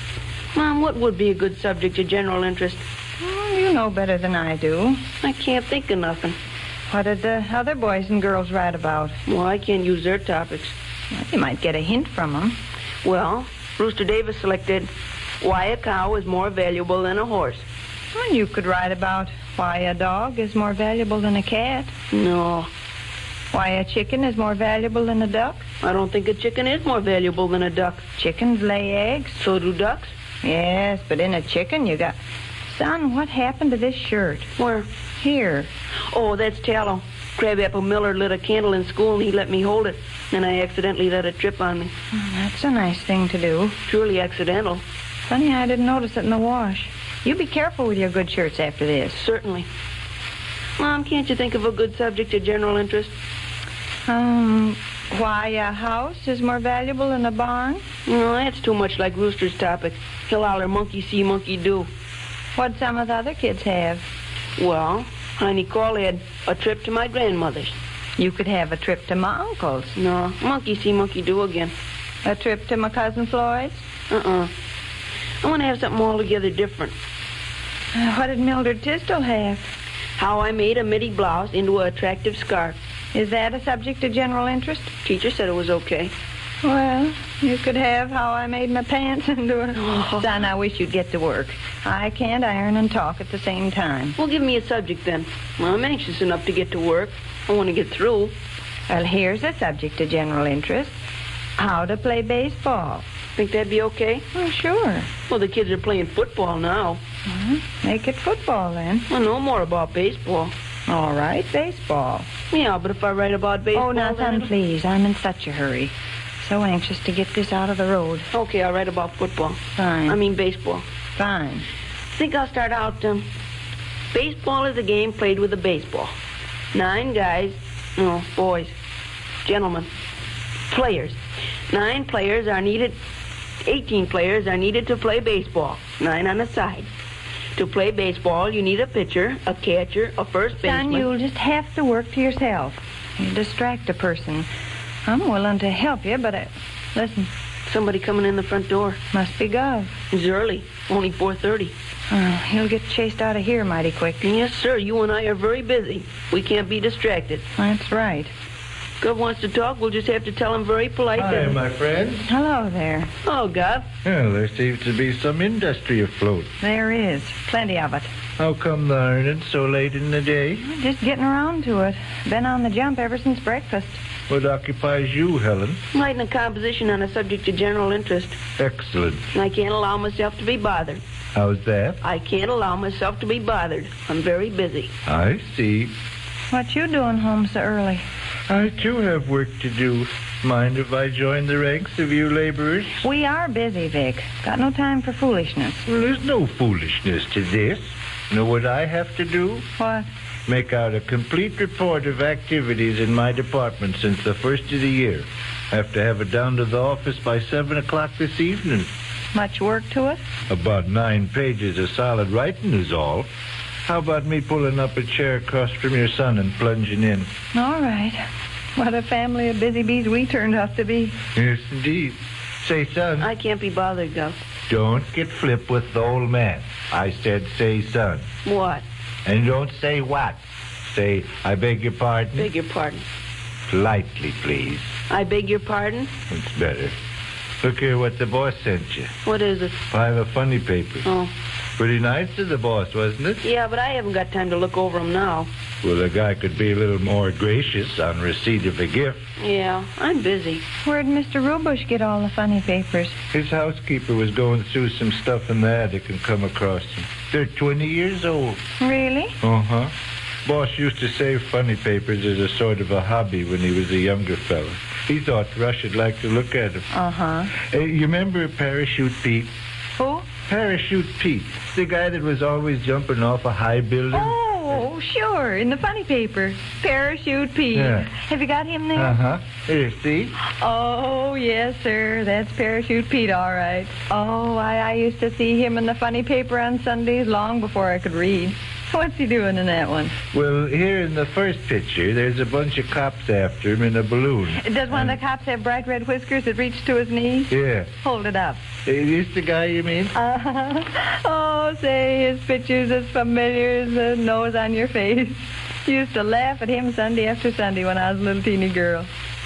Mom, what would be a good subject of general interest? Oh, you know better than I do. I can't think of nothing. What did the other boys and girls write about? Well, I can't use their topics. Well, you might get a hint from them. Well, Rooster Davis selected why a cow is more valuable than a horse. Well, you could write about why a dog is more valuable than a cat. No. Why a chicken is more valuable than a duck? I don't think a chicken is more valuable than a duck. Chickens lay eggs. So do ducks. Yes, but in a chicken you got... Son, what happened to this shirt? Where? Here. Oh, that's tallow. Crabapple Miller lit a candle in school, and he let me hold it. And I accidentally let it drip on me. Oh, that's a nice thing to do. Truly accidental. Funny I didn't notice it in the wash. You be careful with your good shirts after this. Certainly. Mom, can't you think of a good subject of general interest? Um, why a house is more valuable than a barn? No, that's too much like Rooster's topic. He'll holler monkey see, monkey do. What'd some of the other kids have? Well, Honey Call had a trip to my grandmother's. You could have a trip to my uncle's. No, monkey see, monkey do again. A trip to my cousin Floyd's? Uh-uh. I want to have something altogether different. Uh, what did Mildred Tisdall have? How I made a midi blouse into an attractive scarf. Is that a subject of general interest? Teacher said it was okay. Well, you could have how I made my pants into a... Oh. Son, I wish you'd get to work. I can't iron and talk at the same time. Well, give me a subject then. Well, I'm anxious enough to get to work. I want to get through. Well, here's a subject of general interest. How to play baseball. Think that'd be okay? Oh, sure. Well, the kids are playing football now. Mm-hmm. Make it football, then. I know more about baseball. All right, baseball. Yeah, but if I write about baseball... Oh, now, son, please. I'm in such a hurry. So anxious to get this out of the road. Okay, I'll write about football. Fine. I mean baseball. Fine. I think I'll start out, um, baseball is a game played with a baseball. Nine guys, no, boys, gentlemen, players. Nine players are needed, eighteen players are needed to play baseball. Nine on a side. To play baseball, you need a pitcher, a catcher, a first baseman. Son, you'll just have to work to yourself. You distract a person. I'm willing to help you, but I... Listen. Somebody coming in the front door. Must be Gov. It's early. Only four thirty. Oh, he'll get chased out of here mighty quick. Yes, sir. You and I are very busy. We can't be distracted. That's right. Gov wants to talk. We'll just have to tell him very polite. Hi, that... my friend. Hello there. Oh, Gov. Well, there seems to be some industry afloat. There is. Plenty of it. How come the ironing so late in the day? Just getting around to it. Been on the jump ever since breakfast. What occupies you, Helen? Writing a composition on a subject of general interest. Excellent. I can't allow myself to be bothered. How's that? I can't allow myself to be bothered. I'm very busy. I see. What you doing home so early? I, too, have work to do. Mind if I join the ranks of you laborers? We are busy, Vic. Got no time for foolishness. Well, there's no foolishness to this. Know what I have to do? What? Make out a complete report of activities in my department since the first of the year. Have to have it down to the office by seven o'clock this evening. Much work to it? About nine pages of solid writing is all. How about me pulling up a chair across from your son and plunging in? All right. What a family of busy bees we turned out to be. Yes, indeed. Say, son. I can't be bothered, Gov. Don't get flip with the old man. I said say, son. What? And don't say what. Say, I beg your pardon. Beg your pardon. Politely, please. I beg your pardon? It's better. Look here what the boss sent you. What is it? Five of funny papers. Oh. Pretty nice of the boss, wasn't it? Yeah, but I haven't got time to look over them now. Well, the guy could be a little more gracious on receipt of a gift. Yeah, I'm busy. Where'd Mister Rubush get all the funny papers? His housekeeper was going through some stuff in the attic and come across them. They're twenty years old. Really? Uh-huh. Boss used to save funny papers as a sort of a hobby when he was a younger fella. He thought Rush would like to look at them. Uh-huh. Hey, you remember Parachute Pete? Who? Parachute Pete. The guy that was always jumping off a high building. Oh, sure. In the funny paper. Parachute Pete. Yeah. Have you got him there? Uh-huh. Here, see? Oh, yes, sir. That's Parachute Pete, all right. Oh, I, I used to see him in the funny paper on Sundays long before I could read. What's he doing in that one? Well, here in the first picture, there's a bunch of cops after him in a balloon. Does one of the cops have bright red whiskers that reach to his knees? Yeah. Hold it up. Is this the guy you mean? Uh-huh. Oh, say, his picture's as familiar as the nose on your face. Used to laugh at him Sunday after Sunday when I was a little teeny girl.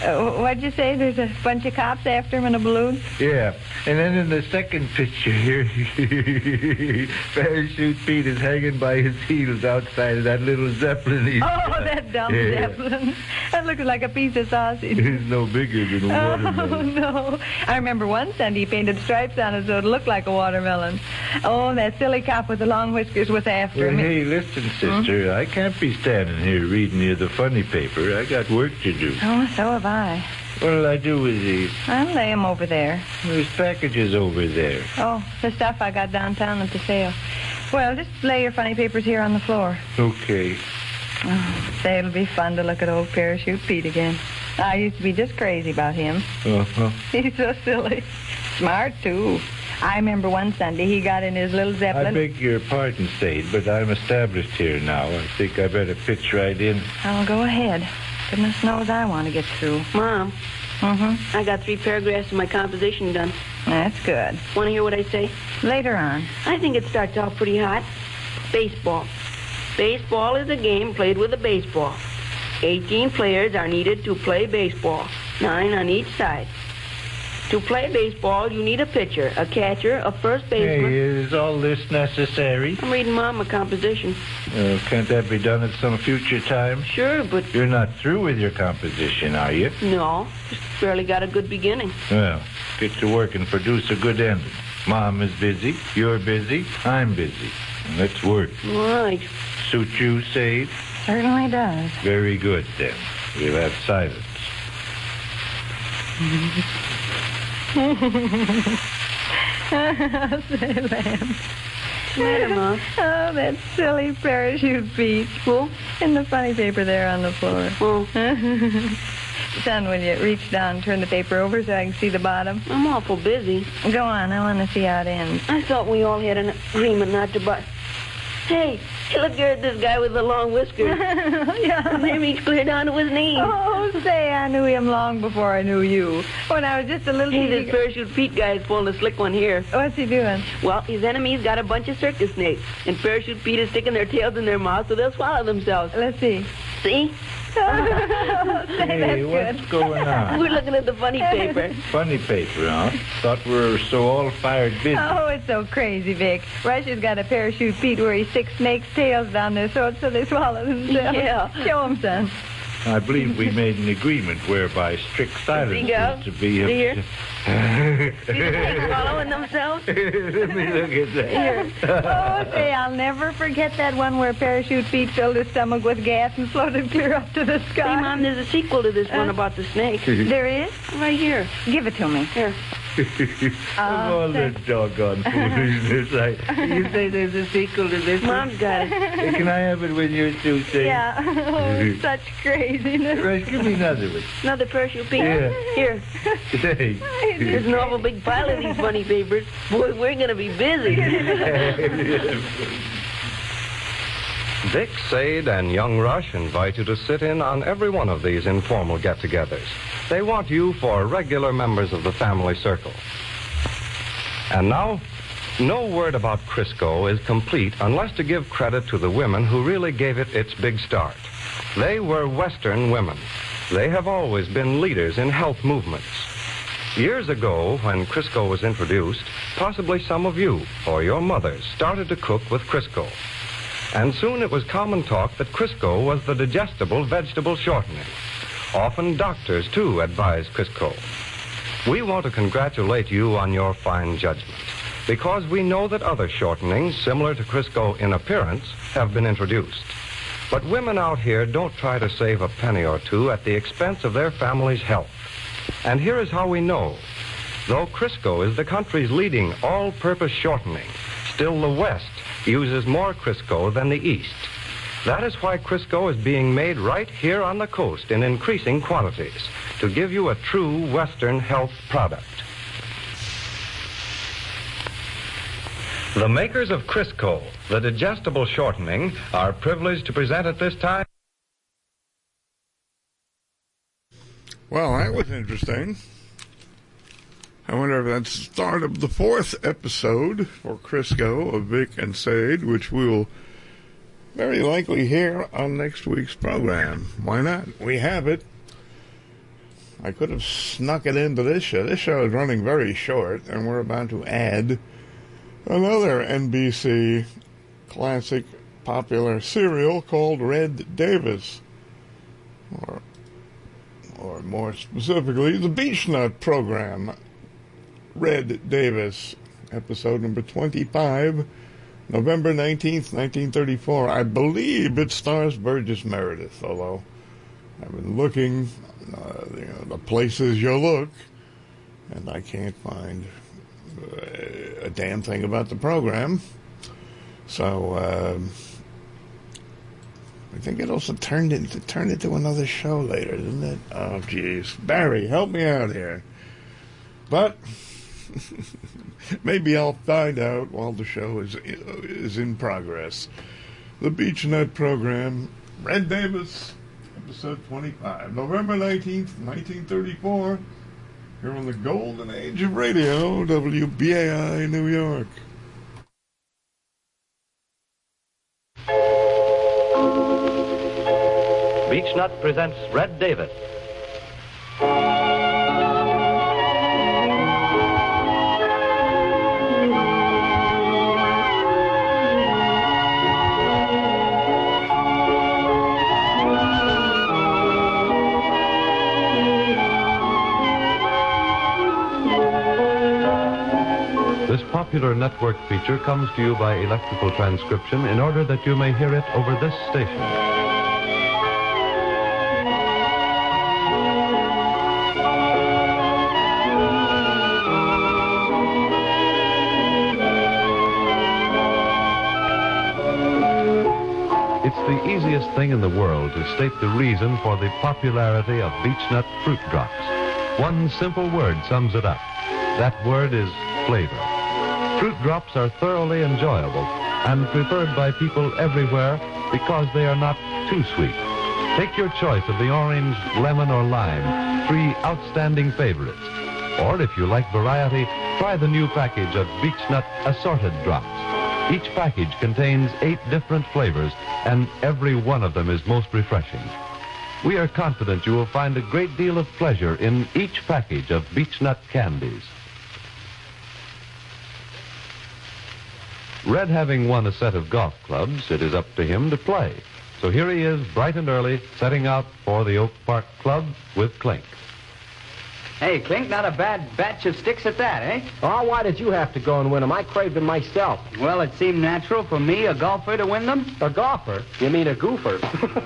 Uh, what'd you say? There's a bunch of cops after him in a balloon? Yeah. And then in the second picture here, Parachute Pete is hanging by his heels outside of that little Zeppelin. He's Oh, got. that dumb Yeah. Zeppelin. That looks like a piece of sausage. He's no bigger than a Oh, watermelon. no. I remember one Sunday he painted stripes on it so it looked like a watermelon. Oh, that silly cop with the long whiskers was after Well, him. hey, listen, sister. I can't be standing here reading you the funny paper. I got work to do. Oh, so have I. What'll I do with these? I'll lay 'em over there. There's packages over there. Oh, the stuff I got downtown at the sale. Well, just lay your funny papers here on the floor. Okay. Oh, say, it'll be fun to look at old Parachute Pete again. I used to be just crazy about him. Uh-huh. He's so silly. Smart, too. I remember one Sunday he got in his little Zeppelin. I beg your pardon, Sade, but I'm established here now. I think I better pitch right in. Oh, go ahead. Goodness knows I want to get through. Mom, Mm-hmm. I got three paragraphs of my composition done. That's good. Want to hear what I say? Later on. I think it starts off pretty hot. Baseball. Baseball is a game played with a baseball. eighteen players are needed to play baseball, nine on each side. To play baseball, you need a pitcher, a catcher, a first baseman. Hey, is all this necessary? I'm reading Mom a composition. Uh, can't that be done at some future time? Sure, but... You're not through with your composition, are you? No, just barely got a good beginning. Well, get to work and produce a good ending. Mom is busy, you're busy, I'm busy. Let's work. All right. Suit you, Sade? Certainly does. Very good, then. We'll have silence. Say, Lamb. Matter, Mom? Oh, that silly Parachute Pete. Who? In the funny paper there on the floor. Oh. Son, will you reach down and turn the paper over so I can see the bottom? I'm awful busy. Go on. I want to see how it ends. I thought we all had an agreement not to buy... Hey, look here at this guy with the long whiskers. Yeah. They reach clear down to his knees. Oh, say, I knew him long before I knew you. When I was just a little... Hey, teeny- this Parachute Pete guy is pulling a slick one here. What's he doing? Well, his enemies got a bunch of circus snakes, and Parachute Pete is sticking their tails in their mouths so they'll swallow themselves. Let's see. See? Say, Hey, that's what's good. going on? We're looking at the funny paper. Funny paper, huh? Thought we were so all-fired busy. Oh, it's so crazy, Vic. Russia's got a Parachute Pete where he sticks snakes' tails down their throats so they swallow themselves. Yeah. Show him, son. I believe we made an agreement whereby strict silence go. is to be... See here? Let See the snakes swallowing themselves? me look at that. Here. Oh, say, I'll never forget that one where Parachute Pete filled his stomach with gas and floated clear up to the Hey, sky. Mom, there's a sequel to this one about the snake. There is? Right here. Give it to me. Here. Of all this doggone foolishness, I, you say there's a sequel to this one? Mom's got it. Hey, can I have it when you're through, Sade? Yeah. Oh, such craziness. Right, give me another one. Another Parachute Pete. Yeah. Here. Hey. There's an awful big pile of these funny papers. Boy, we're going to be busy. Dick, Sade, and young Rush invite you to sit in on every one of these informal get-togethers. They want you for regular members of the family circle. And now, no word about Crisco is complete unless to give credit to the women who really gave it its big start. They were Western women. They have always been leaders in health movements. Years ago, when Crisco was introduced, possibly some of you or your mothers started to cook with Crisco. And soon it was common talk that Crisco was the digestible vegetable shortening. Often doctors, too, advise Crisco. We want to congratulate you on your fine judgment, because we know that other shortenings, similar to Crisco in appearance, have been introduced. But women out here don't try to save a penny or two at the expense of their family's health. And here is how we know. Though Crisco is the country's leading all-purpose shortening, still the West uses more Crisco than the East. That is why Crisco is being made right here on the coast in increasing quantities to give you a true Western health product. The makers of Crisco, the digestible shortening, are privileged to present at this time. Well, that was interesting. I wonder if that's the start of the fourth episode for Crisco of Vic and Sade, which we will very likely hear on next week's program. Why not? We have it. I could have snuck it into this show. This show is running very short, and we're about to add another N B C classic popular serial called Red Davis. Or, or more specifically, the Beechnut Program. Red Davis, episode number twenty-five, November nineteenth, nineteen thirty-four. I believe it stars Burgess Meredith, although I've been looking, uh, you know, the places you look, and I can't find uh, a damn thing about the program. So, uh, I think it also turned into turned into another show later, didn't it? Oh, geez. Barry, help me out here. But maybe I'll find out while the show is is in progress. The Beechnut Program, Red Davis, episode twenty-five, November nineteenth, nineteen thirty-four, here on the Golden Age of Radio, W B A I, New York. Beechnut presents Red Davis. This popular network feature comes to you by electrical transcription in order that you may hear it over this station. The easiest thing in the world to state the reason for the popularity of Beechnut Fruit Drops. One simple word sums it up. That word is flavor. Fruit Drops are thoroughly enjoyable and preferred by people everywhere because they are not too sweet. Take your choice of the orange, lemon, or lime, three outstanding favorites. Or if you like variety, try the new package of Beechnut Assorted Drops. Each package contains eight different flavors, and every one of them is most refreshing. We are confident you will find a great deal of pleasure in each package of Beechnut candies. Red having won a set of golf clubs, it is up to him to play. So here he is, bright and early, setting out for the Oak Park Club with Clink. Hey, Clink, not a bad batch of sticks at that, eh? Oh, why did you have to go and win them? I craved them myself. Well, it seemed natural for me, a golfer, to win them. A golfer? You mean a goofer?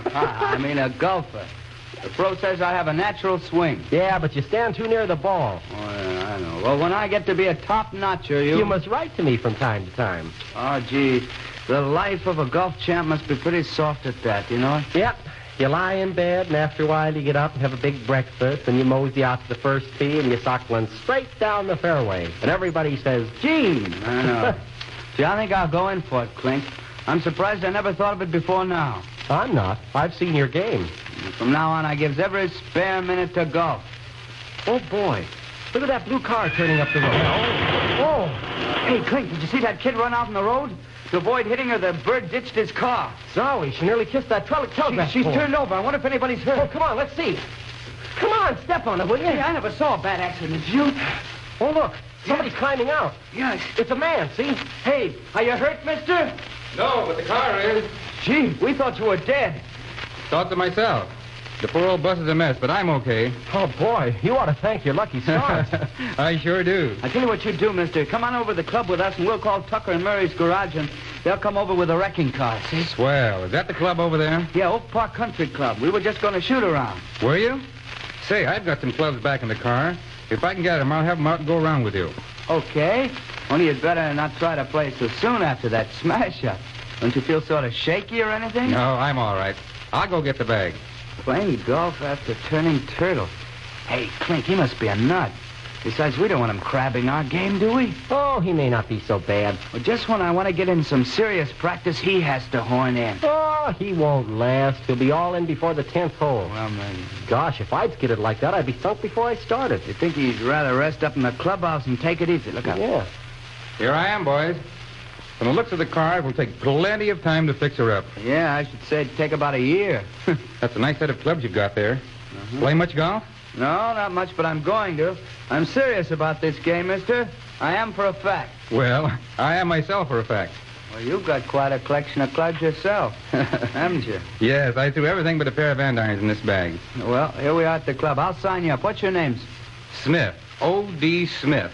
I, I mean a golfer. The pro says I have a natural swing. Yeah, but you stand too near the ball. Oh, yeah, I know. Well, when I get to be a top-notcher, you... You must write to me from time to time. Oh, gee, the life of a golf champ must be pretty soft at that, you know? Yep. You lie in bed, and after a while you get up and have a big breakfast, and you mosey out to the first tee, and you sock one straight down the fairway. And everybody says, gee. I know. Gee, I think I'll go in for it, Clink. I'm surprised I never thought of it before now. I'm not. I've seen your game. From now on, I gives every spare minute to golf. Oh, boy. Look at that blue car turning up the road. Oh. Oh. Hey, Clink, did you see that kid run out on the road? To avoid hitting her, the bird ditched his car. Zoe, she nearly kissed that tele- telegraph she, She's pole. turned over. I wonder if anybody's hurt. Oh, come on, let's see. Come on, step on it, will you? Hey, I never saw a bad accident, did you? Oh, look, somebody's yeah. climbing out. Yes. It's a man, see? Hey, are you hurt, mister? No, but the car is. Gee, we thought you were dead. Thought to myself. The poor old bus is a mess, but I'm okay. Oh, boy, you ought to thank your lucky stars. I sure do. I tell you what you do, mister. Come on over to the club with us, and we'll call Tucker and Murray's garage, and they'll come over with a wrecking car, see? Swell. Is that the club over there? Yeah, Oak Park Country Club. We were just going to shoot around. Were you? Say, I've got some clubs back in the car. If I can get them, I'll have them out and go around with you. Okay. Only you'd better not try to play so soon after that smash-up. Don't you feel sort of shaky or anything? No, I'm all right. I'll go get the bag. Playing golf after turning turtle. Hey, Clink, he must be a nut. Besides, we don't want him crabbing our game, do we? Oh, he may not be so bad. Well, just when I want to get in some serious practice, he has to horn in. Oh, he won't last. He'll be all in before the tenth hole. Well, man. Gosh, if I'd skidded like that, I'd be sunk before I started. You think he'd rather rest up in the clubhouse and take it easy? Look out. Yeah. Here I am, boys. From the looks of the car, it will take plenty of time to fix her up. Yeah, I should say it'd take about a year. That's a nice set of clubs you've got there. Uh-huh. Play much golf? No, not much, but I'm going to. I'm serious about this game, mister. I am for a fact. Well, I am myself for a fact. Well, you've got quite a collection of clubs yourself, haven't you? Yes, I threw everything but a pair of andirons in this bag. Well, here we are at the club. I'll sign you up. What's your names? Smith. O D. Smith.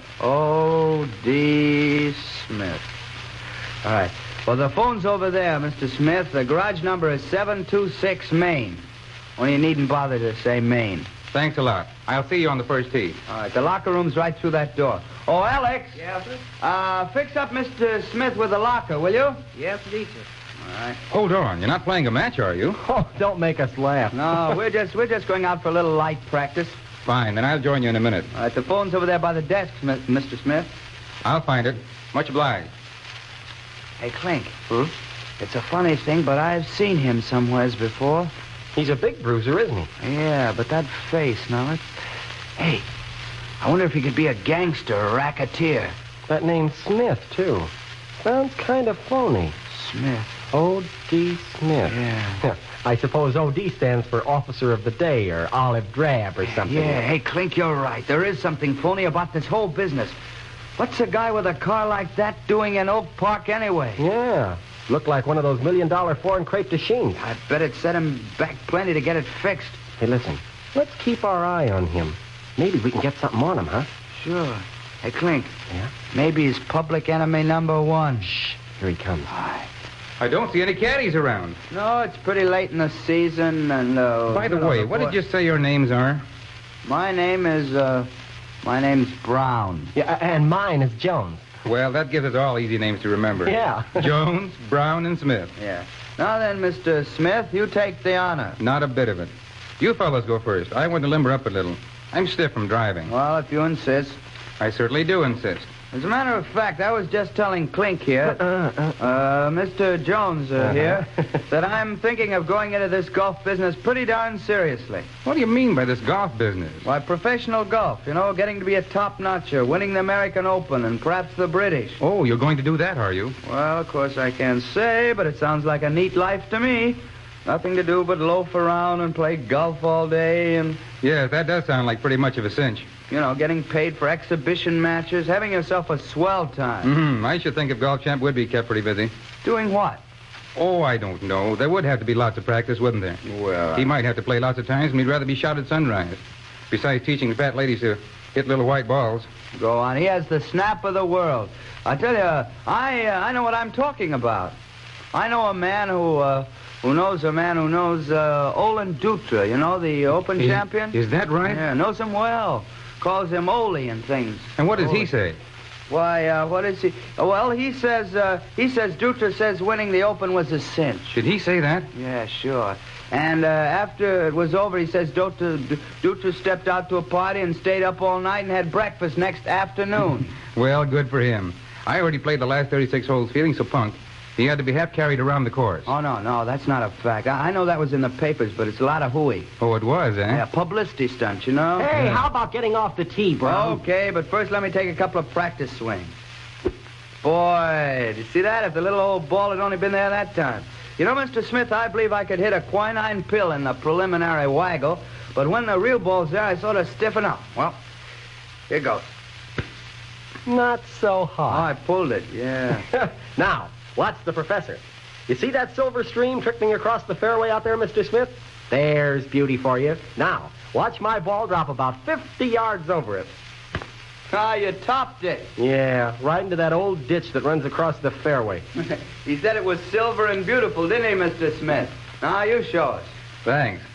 O D. Smith. All right. Well, the phone's over there, Mister Smith. The garage number is seven two six Main. Only you needn't bother to say Main. Thanks a lot. I'll see you on the first tee. All right. The locker room's right through that door. Oh, Alex. Yes, sir? Uh, fix up Mister Smith with the locker, will you? Yes, indeed, sir. All right. Hold on. You're not playing a match, are you? Oh, don't make us laugh. No, we're just we're just going out for a little light practice. Fine, then I'll join you in a minute. All right. The phone's over there by the desk, Mister Smith. I'll find it. Much obliged. Hey, Clink. Hmm? It's a funny thing, but I've seen him somewheres before. He's a big bruiser, isn't he? Yeah, but that face, now, let's... Hey, I wonder if he could be a gangster or a racketeer. That name's Smith, too. Sounds kind of phony. Smith. O D. Smith. Yeah. I suppose O D stands for Officer of the Day or Olive Drab or something. Yeah, hey, Clink, you're right. There is something phony about this whole business. What's a guy with a car like that doing in Oak Park anyway? Yeah. Looked like one of those million-dollar foreign crepe machines. I bet it set him back plenty to get it fixed. Hey, listen. Let's keep our eye on him. Maybe we can get something on him, huh? Sure. Hey, Clink. Yeah? Maybe he's public enemy number one. Shh. Here he comes. Hi. I don't see any caddies around. No, it's pretty late in the season, and, uh... By the way, know, what did you say your names are? My name is, uh... My name's Brown. Yeah, and mine is Jones. Well, that gives us all easy names to remember. Yeah. Jones, Brown, and Smith. Yeah. Now then, Mister Smith, you take the honor. Not a bit of it. You fellas go first. I want to limber up a little. I'm stiff from driving. Well, if you insist. I certainly do insist. As a matter of fact, I was just telling Clink here, uh, uh, uh, Mister Jones uh, uh-huh. here, that I'm thinking of going into this golf business pretty darn seriously. What do you mean by this golf business? Why, professional golf, you know, getting to be a top-notcher, winning the American Open and perhaps the British. Oh, you're going to do that, are you? Well, of course I can't say, but it sounds like a neat life to me. Nothing to do but loaf around and play golf all day and... Yes, that does sound like pretty much of a cinch. You know, getting paid for exhibition matches, having yourself a swell time. Mm-hmm. I should think if Golf Champ would be kept pretty busy. Doing what? Oh, I don't know. There would have to be lots of practice, wouldn't there? Well... He might have to play lots of times, and he'd rather be shot at sunrise. Besides teaching the fat ladies to hit little white balls. Go on. He has the snap of the world. I tell you, I uh, I know what I'm talking about. I know a man who... Uh, Who knows a man who knows uh, Olin Dutra, you know, the Open is, champion? Is that right? Yeah, knows him well. Calls him Oli and things. And what does Oli. he say? Why, uh, what is he? Well, he says, uh, he says Dutra says winning the Open was a cinch. Did he say that? Yeah, sure. And uh, after it was over, he says Dutra, Dutra stepped out to a party and stayed up all night and had breakfast next afternoon. Well, good for him. I heard he played the last thirty-six holes feeling so punk. He had to be half carried around the course. Oh, no, no, that's not a fact. I, I know that was in the papers, but it's a lot of hooey. Oh, it was, eh? Yeah, publicity stunt, you know? Hey, how about getting off the tee, bro? Okay, but first let me take a couple of practice swings. Boy, did you see that? If the little old ball had only been there that time. You know, Mister Smith, I believe I could hit a quinine pill in the preliminary waggle, but when the real ball's there, I sort of stiffen up. Well, here goes. Not so hot. Oh, I pulled it, yeah. Now, watch the professor. You see that silver stream trickling across the fairway out there, Mister Smith? There's beauty for you. Now, watch my ball drop about fifty yards over it. Ah, you topped it. Yeah, right into that old ditch that runs across the fairway. He said it was silver and beautiful, didn't he, Mister Smith? Now, you show us. Thanks.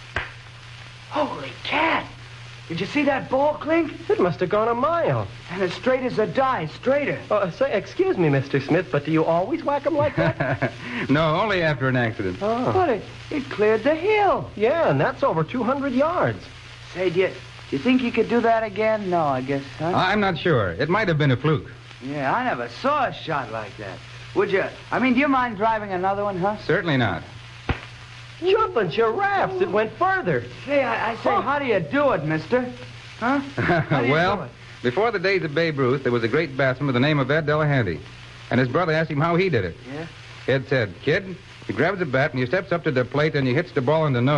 Holy cat! Did you see that ball, Clink? It must have gone a mile. And as straight as a die, straighter. Uh, say, excuse me, Mister Smith, but do you always whack them like that? No, only after an accident. Oh. But it, it cleared the hill. Yeah, and that's over two hundred yards. Say, do you, do you think you could do that again? No, I guess, huh? I'm not sure. It might have been a fluke. Yeah, I never saw a shot like that. Would you? I mean, do you mind driving another one, huh? Certainly not. Jumping giraffes, it went further. Say, I, I say, oh. How do you do it, mister? Huh? Well, before the days of Babe Ruth, there was a great batsman by the name of Ed Delahanty. And his brother asked him how he did it. Yeah? Ed said, kid, he grabs a bat and he steps up to the plate and he hits the ball in the nose.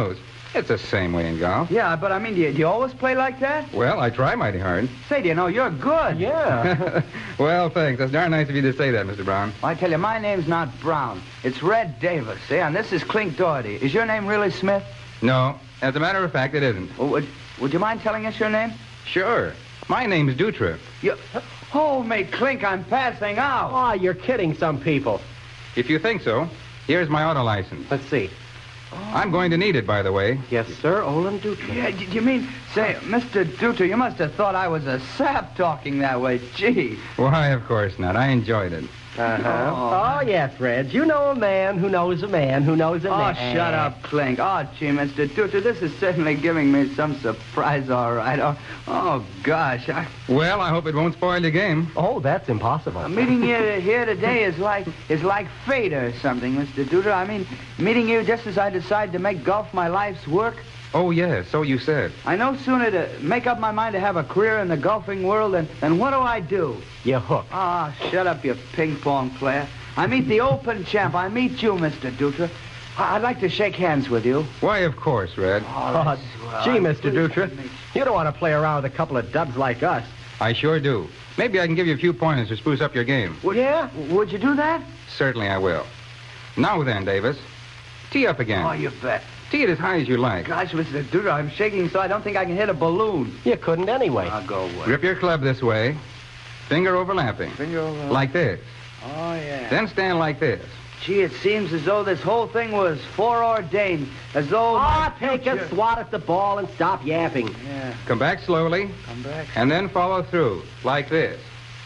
It's the same way in golf. Yeah, but I mean, do you, do you always play like that? Well, I try mighty hard. Say, do you know, you're good. Yeah. Well, thanks. That's darn nice of you to say that, Mister Brown. Well, I tell you, my name's not Brown. It's Red Davis, see? And this is Clink Doherty. Is your name really Smith? No. As a matter of fact, it isn't. Well, would, would you mind telling us your name? Sure. My name's Dutra. You... Oh, mate, Clink, I'm passing out. Oh, you're kidding some people. If you think so, here's my auto license. Let's see. Oh. I'm going to need it, by the way. Yes, sir, Olin Dutra. Yeah, d- you mean, say, Mister Dutra, you must have thought I was a sap talking that way. Gee. Why, of course not. I enjoyed it. Uh-huh. Oh, yes, Reg. You know a man who knows a man who knows a Oh, man. shut up, Clink. Oh, gee, Mister Dutra, this is certainly giving me some surprise, all right. Oh, oh gosh. I... Well, I hope it won't spoil your game. Oh, that's impossible. Uh, meeting you here today is like is like fate or something, Mister Dutra. I mean, meeting you just as I decide to make golf my life's work. Oh, yes, so you said. I no sooner to make up my mind to have a career in the golfing world than, than what do I do? You hook. Ah, shut up, you ping-pong player. I meet the Open champ. I meet you, Mister Dutra. I- I'd like to shake hands with you. Why, of course, Red. Oh, gee, Mister Dutra, you don't want to play around with a couple of dubs like us. I sure do. Maybe I can give you a few pointers to spruce up your game. Would, yeah? Would you do that? Certainly I will. Now then, Davis, tee up again. Oh, you bet. Tee it as high as you like. Gosh, Mister Dutra, I'm shaking so I don't think I can hit a balloon. You couldn't anyway. I'll go away. Grip your club this way. Finger overlapping. Finger overlapping. Like this. Oh, yeah. Then stand like this. Gee, it seems as though this whole thing was foreordained. As though... Ah, oh, take a swat at the ball and stop yapping. Yeah. Come back slowly. Come back. And then follow through. Like this.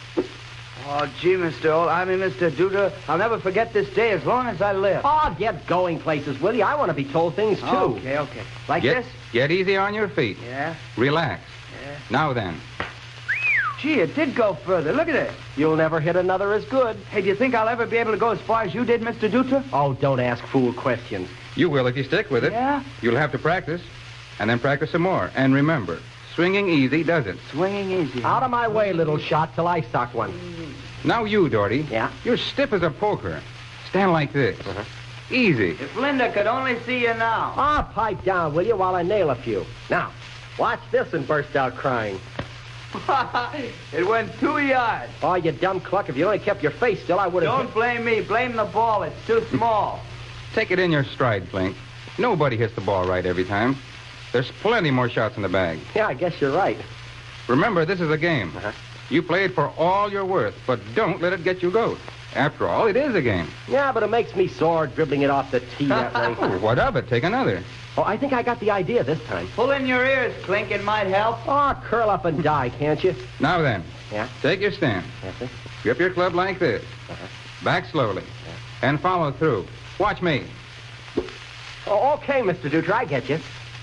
Oh, gee, Mister Old, I mean, Mister Dutra, I'll never forget this day as long as I live. Oh, get going places, will you? I want to be told things, too. Okay, okay. Like get, this? Get easy on your feet. Yeah? Relax. Yeah. Now then. Gee, it did go further. Look at it. You'll never hit another as good. Hey, do you think I'll ever be able to go as far as you did, Mister Dutra? Oh, don't ask fool questions. You will if you stick with it. Yeah? You'll have to practice. And then practice some more. And remember, swinging easy does it. Swinging easy. Out of my way, little shot, till I sock one. Now you, Doherty. Yeah? You're stiff as a poker. Stand like this. Uh-huh. Easy. If Linda could only see you now. Ah, pipe down, will you, while I nail a few. Now, watch this and burst out crying. It went two yards. Oh, you dumb cluck. If you only kept your face still, I would have... Don't blame me. Blame the ball. It's too small. Take it in your stride, Flink. Nobody hits the ball right every time. There's plenty more shots in the bag. Yeah, I guess you're right. Remember, this is a game. Uh-huh. You play it for all you're worth, but don't let it get you goat. After all, it is a game. Yeah, but it makes me sore dribbling it off the tee that way. Oh, what of it? Take another. Oh, I think I got the idea this time. Pull in your ears, Clink. It might help. Oh, curl up and die, can't you? Now then. Yeah? Take your stand. Yes, sir. Grip your club like this. Uh-huh. Back slowly. Yeah. And follow through. Watch me. Oh, okay, Mister Dutra, I get you.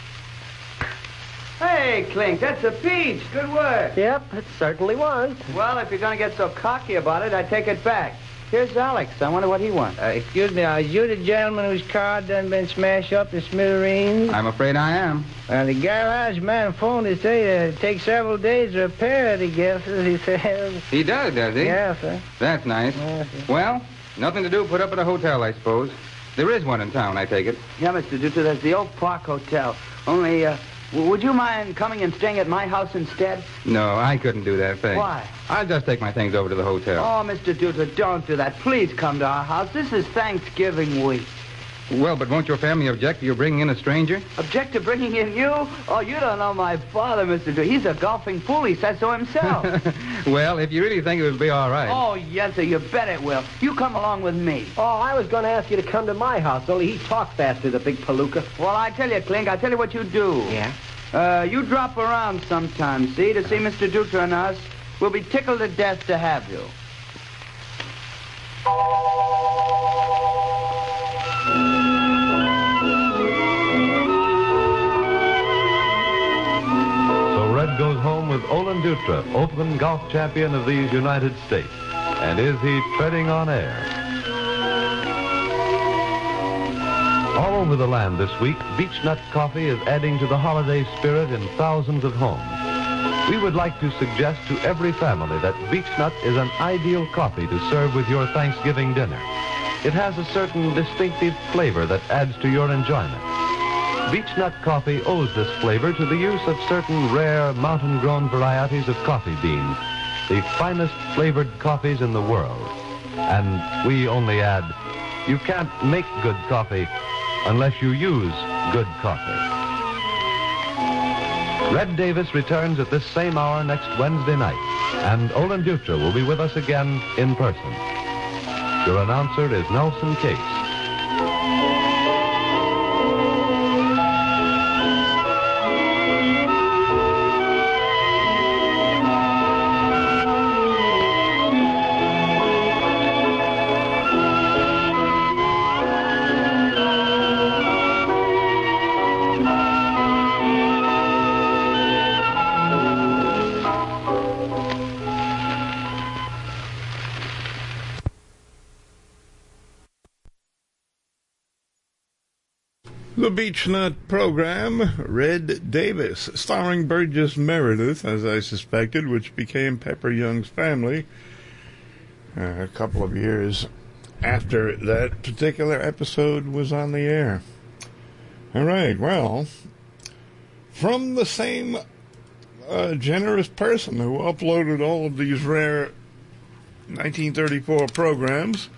Hey, Clink, that's a peach. Good work. Yep, it certainly was. Well, if you're going to get so cocky about it, I take it back. Here's Alex. I wonder what he wants. Uh, excuse me, are you the gentleman whose car done been smashed up to smithereens? I'm afraid I am. Well, the garage man phoned to say that it takes several days to repair it, he guesses, he says. He does, does he? Yeah, sir. That's nice. Yes, sir. Well, nothing to do. Put up at a hotel, I suppose. There is one in town, I take it. Yeah, Mister Dutra, there's the Oak Park Hotel. Only, uh, w- would you mind coming and staying at my house instead? No, I couldn't do that thing. Why? I'll just take my things over to the hotel. Oh, Mister Dutra, don't do that. Please come to our house. This is Thanksgiving week. Well, but won't your family object to you bringing in a stranger? Object to bringing in you? Oh, you don't know my father, Mister Dutra. He's a golfing fool. He says so himself. Well, if you really think it would be all right. Oh, yes, sir. You bet it will. You come along with me. Oh, I was going to ask you to come to my house, only he talks faster, the big palooka. Well, I tell you, Clink, I tell you what you do. Yeah? Uh, you drop around sometime, see, to see Mister Dutra and us. We'll be tickled to death to have you. Red goes home with Olin Dutra, Open golf champion of these United States. And is he treading on air? All over the land this week, Beechnut Coffee is adding to the holiday spirit in thousands of homes. We would like to suggest to every family that Beechnut is an ideal coffee to serve with your Thanksgiving dinner. It has a certain distinctive flavor that adds to your enjoyment. Beechnut coffee owes this flavor to the use of certain rare mountain-grown varieties of coffee beans, the finest flavored coffees in the world. And we only add, you can't make good coffee unless you use good coffee. Red Davis returns at this same hour next Wednesday night, and Olin Dutra will be with us again in person. Your announcer is Nelson Case. The Beechnut program, Red Davis, starring Burgess Meredith, as I suspected, which became Pepper Young's Family uh, a couple of years after that particular episode was on the air. All right, well, from the same uh, generous person who uploaded all of these rare nineteen thirty-four programs,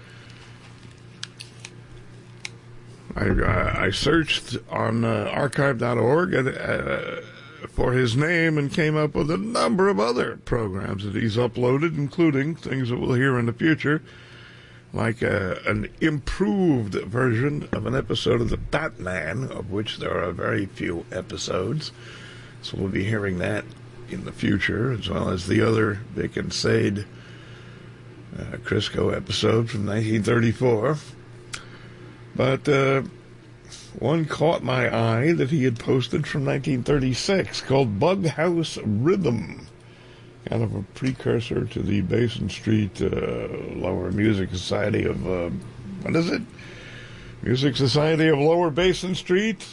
I, uh, I searched on uh, archive dot org uh, for his name and came up with a number of other programs that he's uploaded, including things that we'll hear in the future, like uh, an improved version of an episode of The Batman, of which there are very few episodes. So we'll be hearing that in the future, as well as the other Vic and Sade uh, Crisco episode from nineteen thirty-four. But uh, one caught my eye that he had posted from nineteen thirty-six called Bughouse Rhythm, kind of a precursor to the Basin Street uh, Lower Music Society of, uh, what is it? Music Society of Lower Basin Street?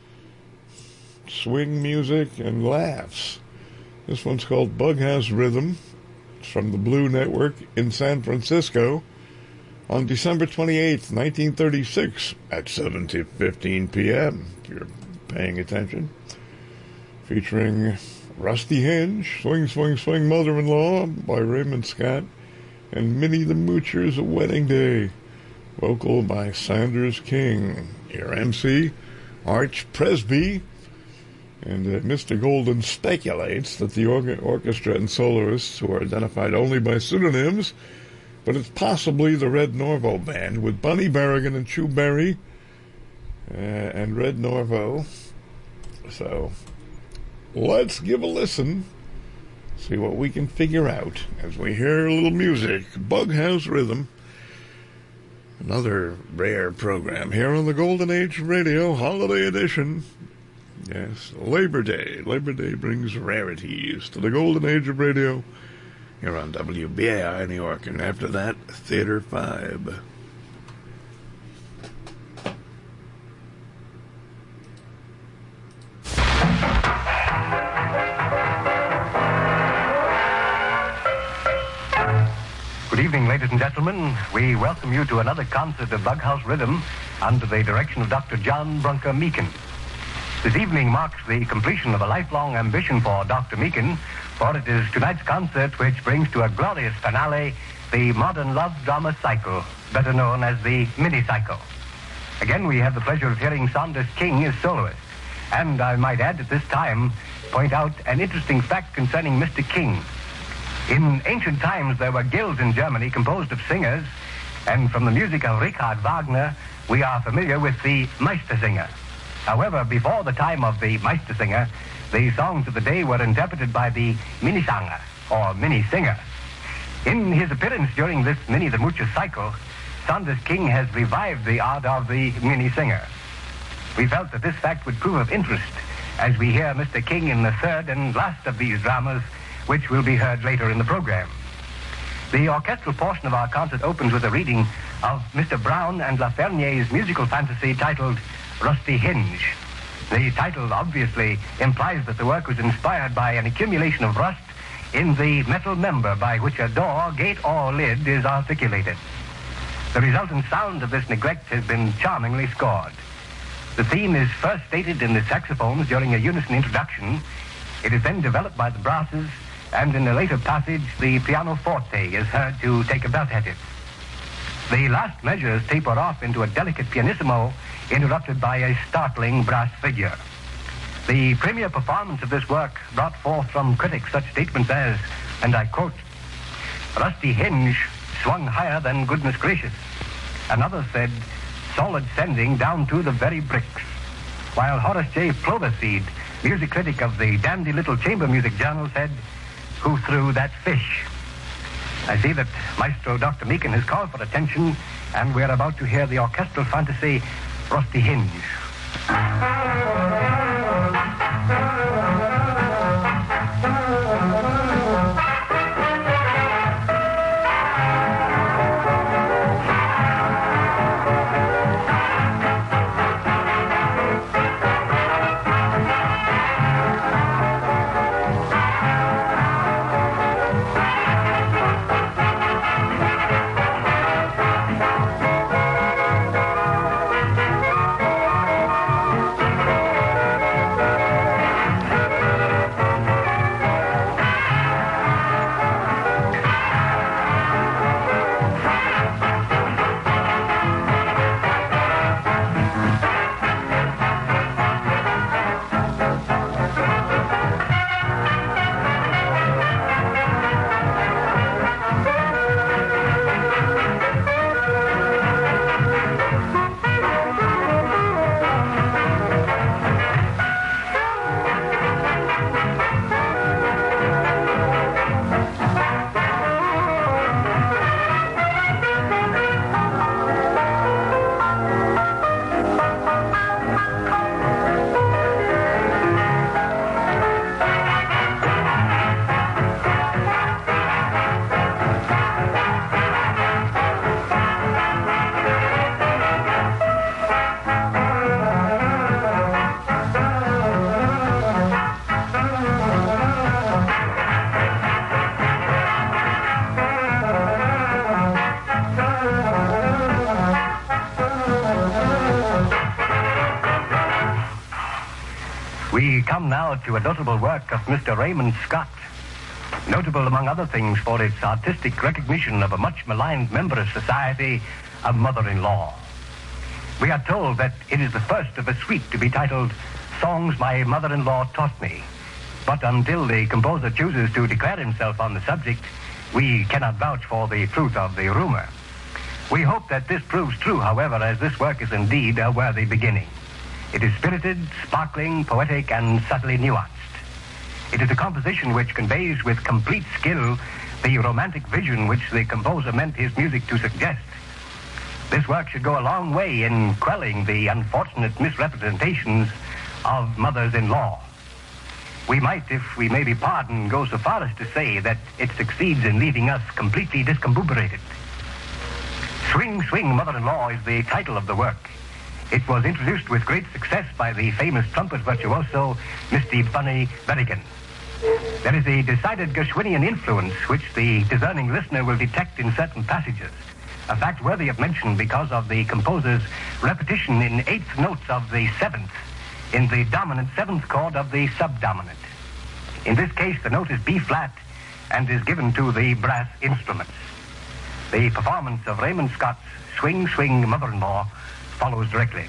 Swing music and laughs. This one's called Bughouse Rhythm. It's from the Blue Network in San Francisco on December twenty-eighth, nineteen thirty-six, at seven fifteen p.m., if you're paying attention, featuring Rusty Hinge, Swing, Swing, Swing, Mother-in-Law by Raymond Scott, and Minnie the Moocher's Wedding Day, vocal by Sanders King. Your M C, Arch Presby, and uh, Mister Golden speculates that the or- orchestra and soloists, who are identified only by pseudonyms, but it's possibly the Red Norvo Band with Bunny Berrigan and Chu Berry uh, and Red Norvo. So let's give a listen, see what we can figure out as we hear a little music. Bughouse Rhythm, another rare program here on the Golden Age Radio Holiday Edition. Yes, Labor Day. Labor Day brings rarities to the Golden Age of Radio here on W B A I New York, and after that, Theater five. Good evening, ladies and gentlemen. We welcome you to another concert of Bughouse Rhythm under the direction of Doctor John Brunker Meakin. This evening marks the completion of a lifelong ambition for Doctor Meakin, for it is tonight's concert which brings to a glorious finale the modern love drama cycle, better known as the mini-cycle. Again, we have the pleasure of hearing Saunders King as soloist. And I might add at this time, point out an interesting fact concerning Mister King. In ancient times, there were guilds in Germany composed of singers, and from the music of Richard Wagner, we are familiar with the Meistersinger. However, before the time of the Meistersinger, the songs of the day were interpreted by the Minisanger, or mini-singer. In his appearance during this Minnie the Moocher cycle, Saunders King has revived the art of the mini-singer. We felt that this fact would prove of interest as we hear Mister King in the third and last of these dramas, which will be heard later in the program. The orchestral portion of our concert opens with a reading of Mister Brown and Lafernier's musical fantasy titled Rusty Hinge. The title obviously implies that the work was inspired by an accumulation of rust in the metal member by which a door, gate, or lid is articulated. The resultant sound of this neglect has been charmingly scored. The theme is first stated in the saxophones during a unison introduction. It is then developed by the brasses, and in a later passage, the pianoforte is heard to take a belt at it. The last measures taper off into a delicate pianissimo, interrupted by a startling brass figure. The premier performance of this work brought forth from critics such statements as, and I quote, "Rusty Hinge swung higher than goodness gracious." Another said, "Solid sending down to the very bricks." While Horace J. Ploverseed, music critic of the dandy little chamber music journal, said, "Who threw that fish?" I see that Maestro Doctor Meekin has called for attention, and we're about to hear the orchestral fantasy, Rusty Hinge. We come now to a notable work of Mister Raymond Scott, notable among other things for its artistic recognition of a much maligned member of society, a mother-in-law. We are told that it is the first of a suite to be titled Songs My Mother-in-Law Taught Me. But until the composer chooses to declare himself on the subject, we cannot vouch for the truth of the rumor. We hope that this proves true, however, as this work is indeed a worthy beginning. It is spirited, sparkling, poetic, and subtly nuanced. It is a composition which conveys with complete skill the romantic vision which the composer meant his music to suggest. This work should go a long way in quelling the unfortunate misrepresentations of mothers-in-law. We might, if we may be pardoned, go so far as to say that it succeeds in leaving us completely discombobulated. Swing, Swing, Mother-in-Law is the title of the work. It was introduced with great success by the famous trumpet virtuoso, Mister Bunny Berrigan. There is a decided Gershwinian influence which the discerning listener will detect in certain passages, a fact worthy of mention because of the composer's repetition in eighth notes of the seventh in the dominant seventh chord of the subdominant. In this case, the note is B-flat and is given to the brass instruments. The performance of Raymond Scott's Swing, Swing, Mother-in-Law follows directly.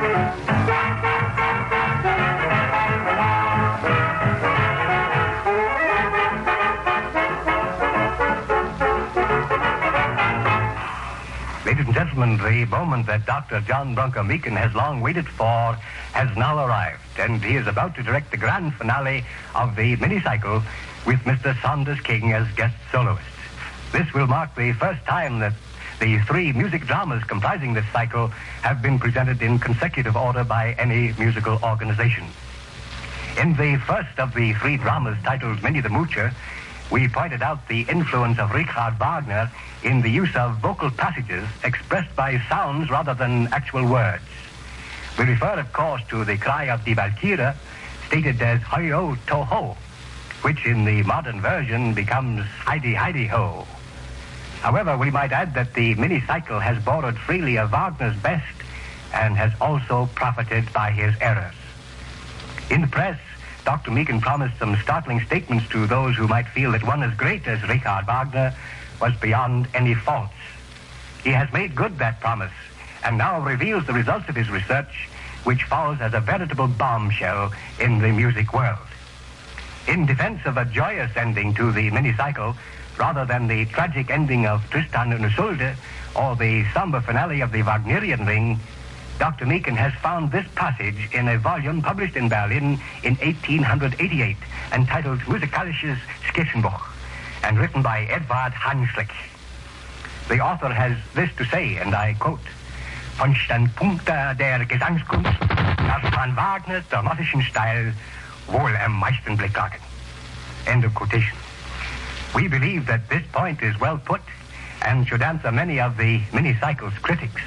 Ladies and gentlemen, the moment that Doctor John Brunker Meekin has long waited for has now arrived, and he is about to direct the grand finale of the mini-cycle with Mister Saunders King as guest soloist. This will mark the first time that the three music dramas comprising this cycle have been presented in consecutive order by any musical organization. In the first of the three dramas titled Minnie the Moocher, we pointed out the influence of Richard Wagner in the use of vocal passages expressed by sounds rather than actual words. We refer, of course, to the cry of Die Walküre, stated as Hi-Yo To-Ho, which in the modern version becomes Heidi Heidi Ho. However, we might add that the mini-cycle has borrowed freely of Wagner's best and has also profited by his errors. In the press, Doctor Meekin promised some startling statements to those who might feel that one as great as Richard Wagner was beyond any faults. He has made good that promise and now reveals the results of his research, which falls as a veritable bombshell in the music world. In defense of a joyous ending to the mini-cycle, rather than the tragic ending of Tristan und Isolde or the somber finale of the Wagnerian Ring, Doctor Meekin has found this passage in a volume published in Berlin in eighteen eighty-eight, entitled Musikalisches Skizzenbuch, and written by Edward Hanslick. The author has this to say, and I quote, "Von Standpunkte der Gesangskunst darf man Wagners dramatischen Stil wohl am meisten Blick tragen." End of quotation. We believe that this point is well put and should answer many of the mini-cycle's critics.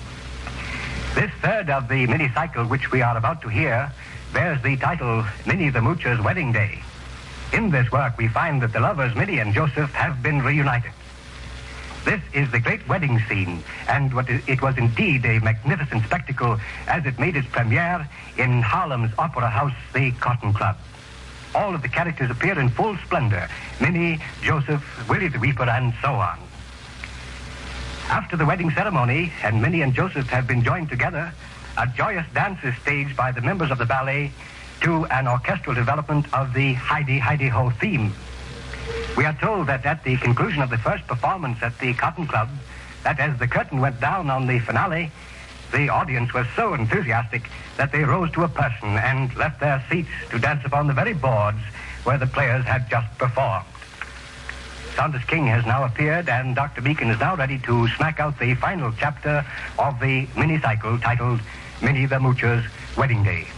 This third of the mini-cycle, which we are about to hear, bears the title Minnie the Moocher's Wedding Day. In this work, we find that the lovers Minnie and Joseph have been reunited. This is the great wedding scene, and what is, it was indeed a magnificent spectacle as it made its premiere in Harlem's opera house, the Cotton Club. All of the characters appear in full splendor: Minnie, Joseph, Willie the Weeper, and so on. After the wedding ceremony, and Minnie and Joseph have been joined together, a joyous dance is staged by the members of the ballet to an orchestral development of the Heidi Heidi Ho theme. We are told that at the conclusion of the first performance at the Cotton Club, that as the curtain went down on the finale, the audience was so enthusiastic that they rose to a person and left their seats to dance upon the very boards where the players had just performed. Saunders King has now appeared, and Doctor Meekin is now ready to smack out the final chapter of the mini-cycle titled Minnie the Moocher's Wedding Day.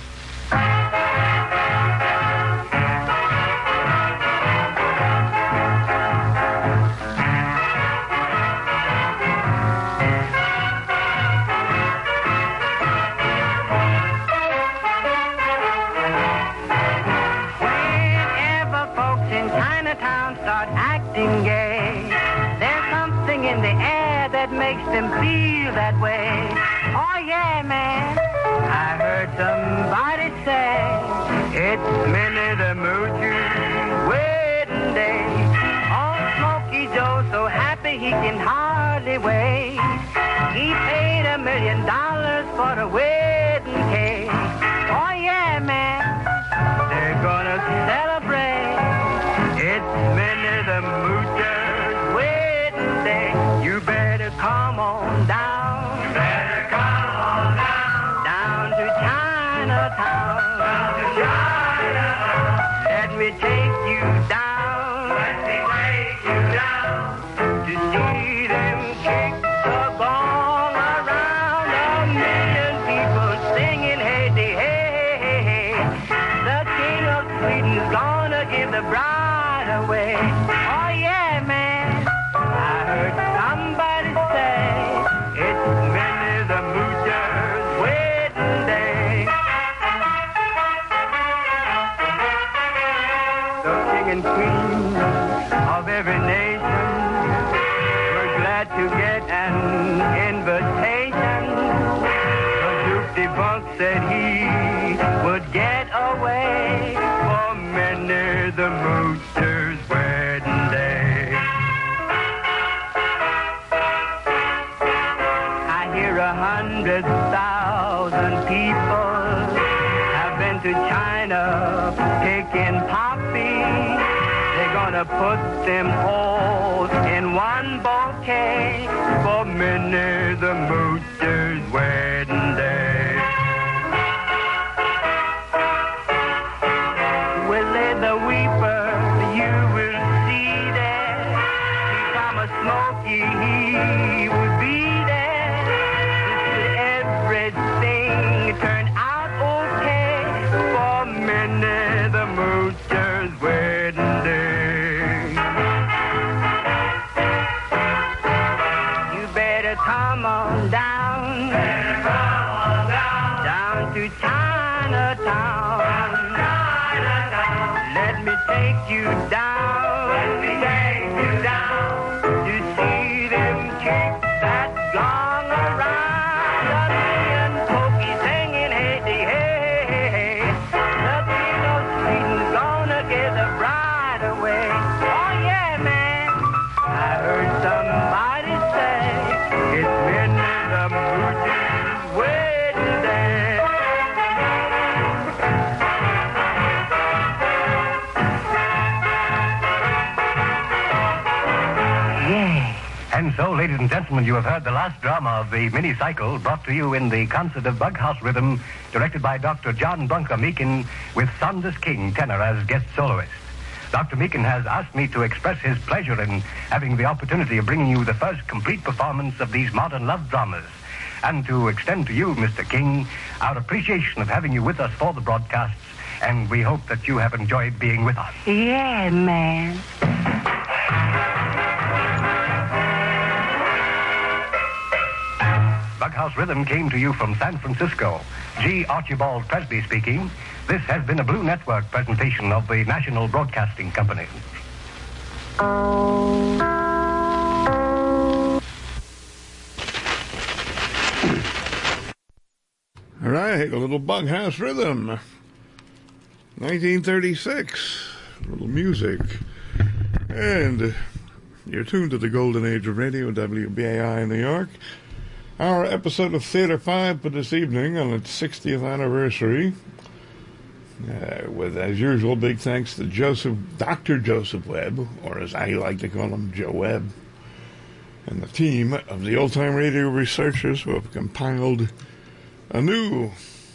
Makes them feel that way. Oh yeah, man, I heard somebody say it's Minnie the Moocher's wedding day. Oh, Smokey Joe so happy he can hardly wait. He paid a million dollars for the wedding cake. Oh yeah, man, they're gonna celebrate. It's Minnie the Moocher's wedding day. You better come on down. You better come on down. Down to Chinatown. Down to Chinatown. Let me take you down. Let me take you down. To see them kick the gong around. A million people singing hey, hey, hey, hey, hey. The King of Sweden's gonna give the bride away. Oh yeah, man. I heard somebody say it's Minnie the Moocher's wedding day. The king and queen of every nation were glad to get an invitation. The Duke de Bunk said he would get away for Minnie the Moocher's wedding day. A hundred thousand thousand people have been to China picking poppy. They're gonna put them all in one bouquet for Minnie the Moocher's wedding day. Willie the Weeper, you will see there. Thomas Smokey, he will be there. Everything turned out okay for Minnie the Moocher's wedding day. You better come on down, better come on down, down to Chinatown. Let me take you down, let me take you down to see them kick that gong around. The and Pokey singing hey hey hey hey. The Tino Sweeten's gonna get the bride away. Oh yeah, man, I heard somebody say it's Minnie the Moocher's wedding day. And so, ladies and gentlemen, you have heard the last drama of the mini-cycle brought to you in the concert of Bughouse Rhythm, directed by Doctor John Bunker Meakin, with Saunders King tenor as guest soloist. Doctor Meakin has asked me to express his pleasure in having the opportunity of bringing you the first complete performance of these modern love dramas, and to extend to you, Mister King, our appreciation of having you with us for the broadcasts, and we hope that you have enjoyed being with us. Yeah, man. Bughouse Rhythm came to you from San Francisco. G. Archibald Presby speaking. This has been a Blue Network presentation of the National Broadcasting Company. All right, a little Bughouse Rhythm. nineteen thirty-six. A little music. And you're tuned to the golden age of radio, W B A I in New York. Our episode of Theater five for this evening on its sixtieth anniversary. Uh, with, as usual, big thanks to Joseph, Doctor Joseph Webb, or as I like to call him, Joe Webb, and the team of the old-time radio researchers who have compiled a new,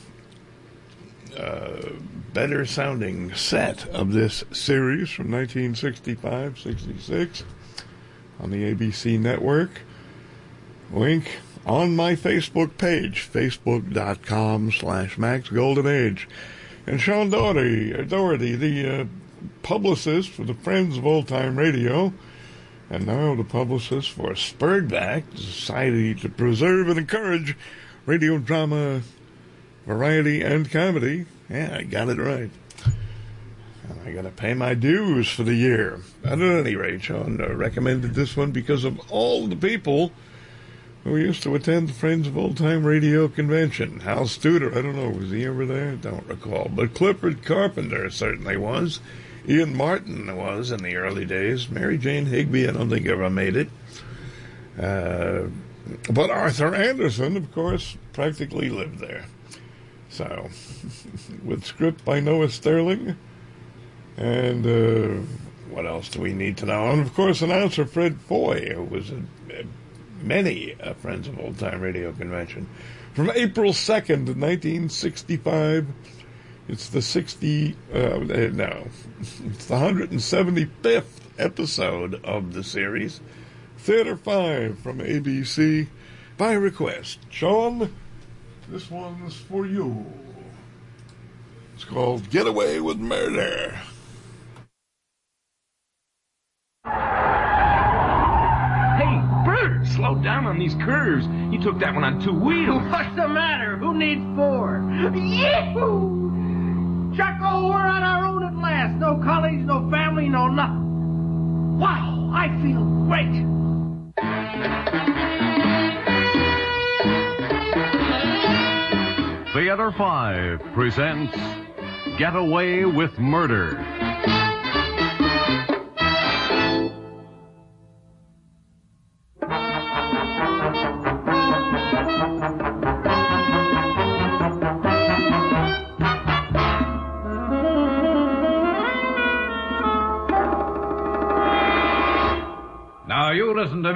uh, better-sounding set of this series from nineteen sixty-five sixty-six on the A B C network. Link on my Facebook page, facebook.com slash Max Golden Age. And Sean Doherty, Doherty the uh, publicist for the Friends of Old Time Radio, and now the publicist for Spurred Back, the Society to Preserve and Encourage Radio Drama, Variety, and Comedy. Yeah, I got it right. And I got to pay my dues for the year. But at any rate, Sean uh, recommended this one because of all the people who used to attend the Friends of Old Time Radio convention. Hal Studer, I don't know, was he ever there? Don't recall. But Clifford Carpenter certainly was. Ian Martin was in the early days. Mary Jane Higby, I don't think ever made it. Uh, but Arthur Anderson, of course, practically lived there. So, with script by Noah Sterling. And uh, what else do we need to know? And, of course, announcer Fred Foy, who was a, a many uh, Friends of Old Time Radio convention. From April second, nineteen sixty-five, it's the sixty, uh, no, it's the one hundred seventy-fifth episode of the series, Theater five from A B C, by request. Sean, this one's for you. It's called Get Away with Murder. Slow down on these curves. You took that one on two wheels. What's the matter? Who needs four? Yee-hoo! Chucko, we're on our own at last. No college, no family, no nothing. Wow, I feel great. Theater five presents Get Away with Murder.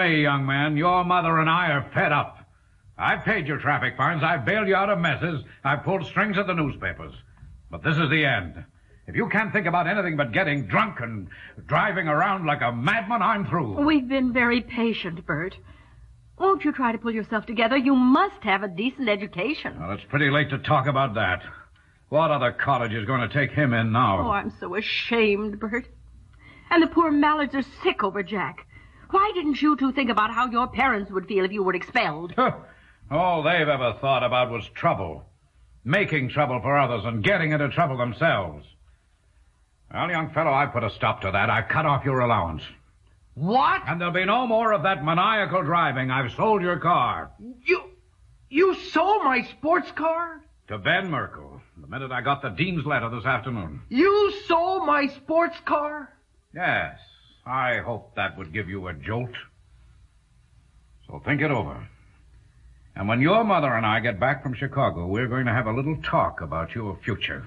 me, young man. Your mother and I are fed up. I've paid your traffic fines. I've bailed you out of messes. I've pulled strings at the newspapers. But this is the end. If you can't think about anything but getting drunk and driving around like a madman, I'm through. We've been very patient, Bert. Won't you try to pull yourself together? You must have a decent education. Well, it's pretty late to talk about that. What other college is going to take him in now? Oh, I'm so ashamed, Bert. And the poor Mallards are sick over Jack. Why didn't you two think about how your parents would feel if you were expelled? All they've ever thought about was trouble. Making trouble for others and getting into trouble themselves. Well, young fellow, I put a stop to that. I cut off your allowance. What? And there'll be no more of that maniacal driving. I've sold your car. You... you sold my sports car? To Ben Merkel, the minute I got the dean's letter this afternoon. You sold my sports car? Yes. I hoped that would give you a jolt. So think it over. And when your mother and I get back from Chicago, we're going to have a little talk about your future.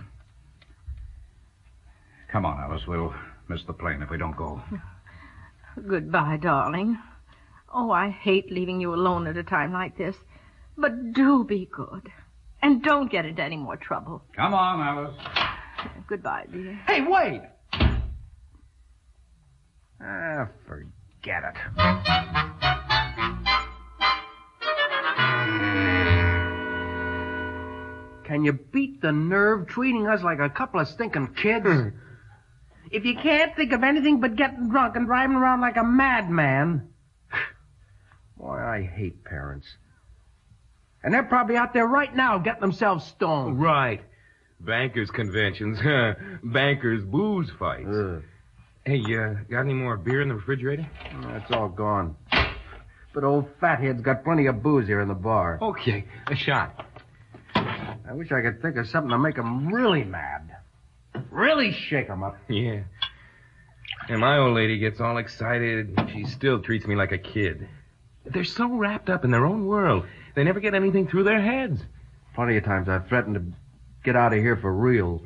Come on, Alice. We'll miss the plane if we don't go. Goodbye, darling. Oh, I hate leaving you alone at a time like this. But do be good. And don't get into any more trouble. Come on, Alice. Goodbye, dear. Hey, wait! Ah, forget it. Can you beat the nerve treating us like a couple of stinking kids? If you can't think of anything but getting drunk and driving around like a madman... Boy, I hate parents. And they're probably out there right now getting themselves stoned. Right. Bankers' conventions. Bankers' booze fights. Ugh. Hey, uh, got any more beer in the refrigerator? That's all gone. But old fathead's got plenty of booze here in the bar. Okay, a shot. I wish I could think of something to make 'em really mad. Really shake 'em up. Yeah. And my old lady gets all excited. She still treats me like a kid. They're so wrapped up in their own world, they never get anything through their heads. Plenty of times I've threatened to get out of here for real.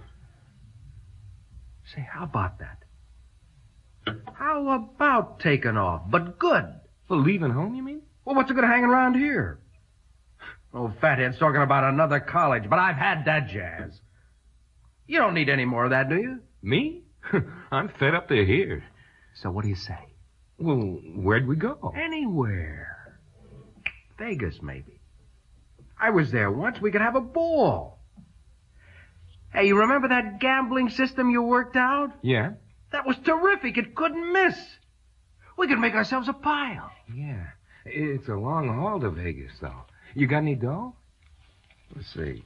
Say, how about that? How about taking off, but good? Well, leaving home, you mean? Well, what's the good of hanging around here? Old fathead's talking about another college, but I've had that jazz. You don't need any more of that, do you? Me? I'm fed up to here. So what do you say? Well, where'd we go? Anywhere. Vegas, maybe. I was there once. We could have a ball. Hey, you remember that gambling system you worked out? Yeah? That was terrific. It couldn't miss. We could make ourselves a pile. Yeah. It's a long haul to Vegas, though. You got any dough? Let's see.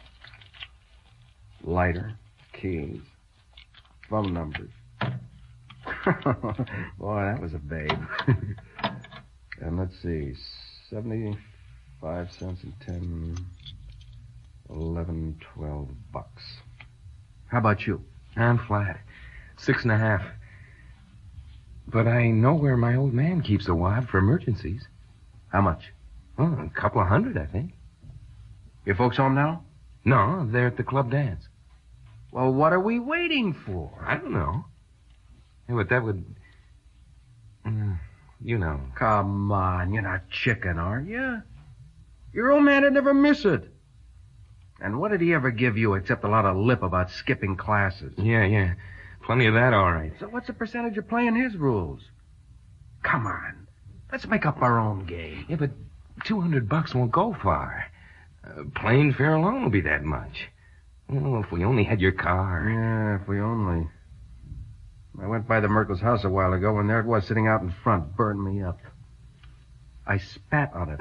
Lighter, keys, phone numbers. Boy, that was a babe. And let's see. seventy-five cents and ten, eleven, twelve bucks. How about you? I'm flat. Six and a half. But I know where my old man keeps a wad for emergencies. How much? Oh, a couple of hundred, I think. Your folks home now? No, they're at the club dance. Well, what are we waiting for? I don't know. Yeah, but that would... Mm, you know. Come on, you're not chicken, are you? Your old man would never miss it. And what did he ever give you except a lot of lip about skipping classes? Yeah, yeah. Plenty of that, all right. So what's the percentage of playing his rules? Come on. Let's make up our own game. Yeah, but two hundred bucks won't go far. Uh, plane fare alone will be that much. Oh, if we only had your car. Yeah, if we only. I went by the Merkel's house a while ago, and there it was sitting out in front, burned me up. I spat on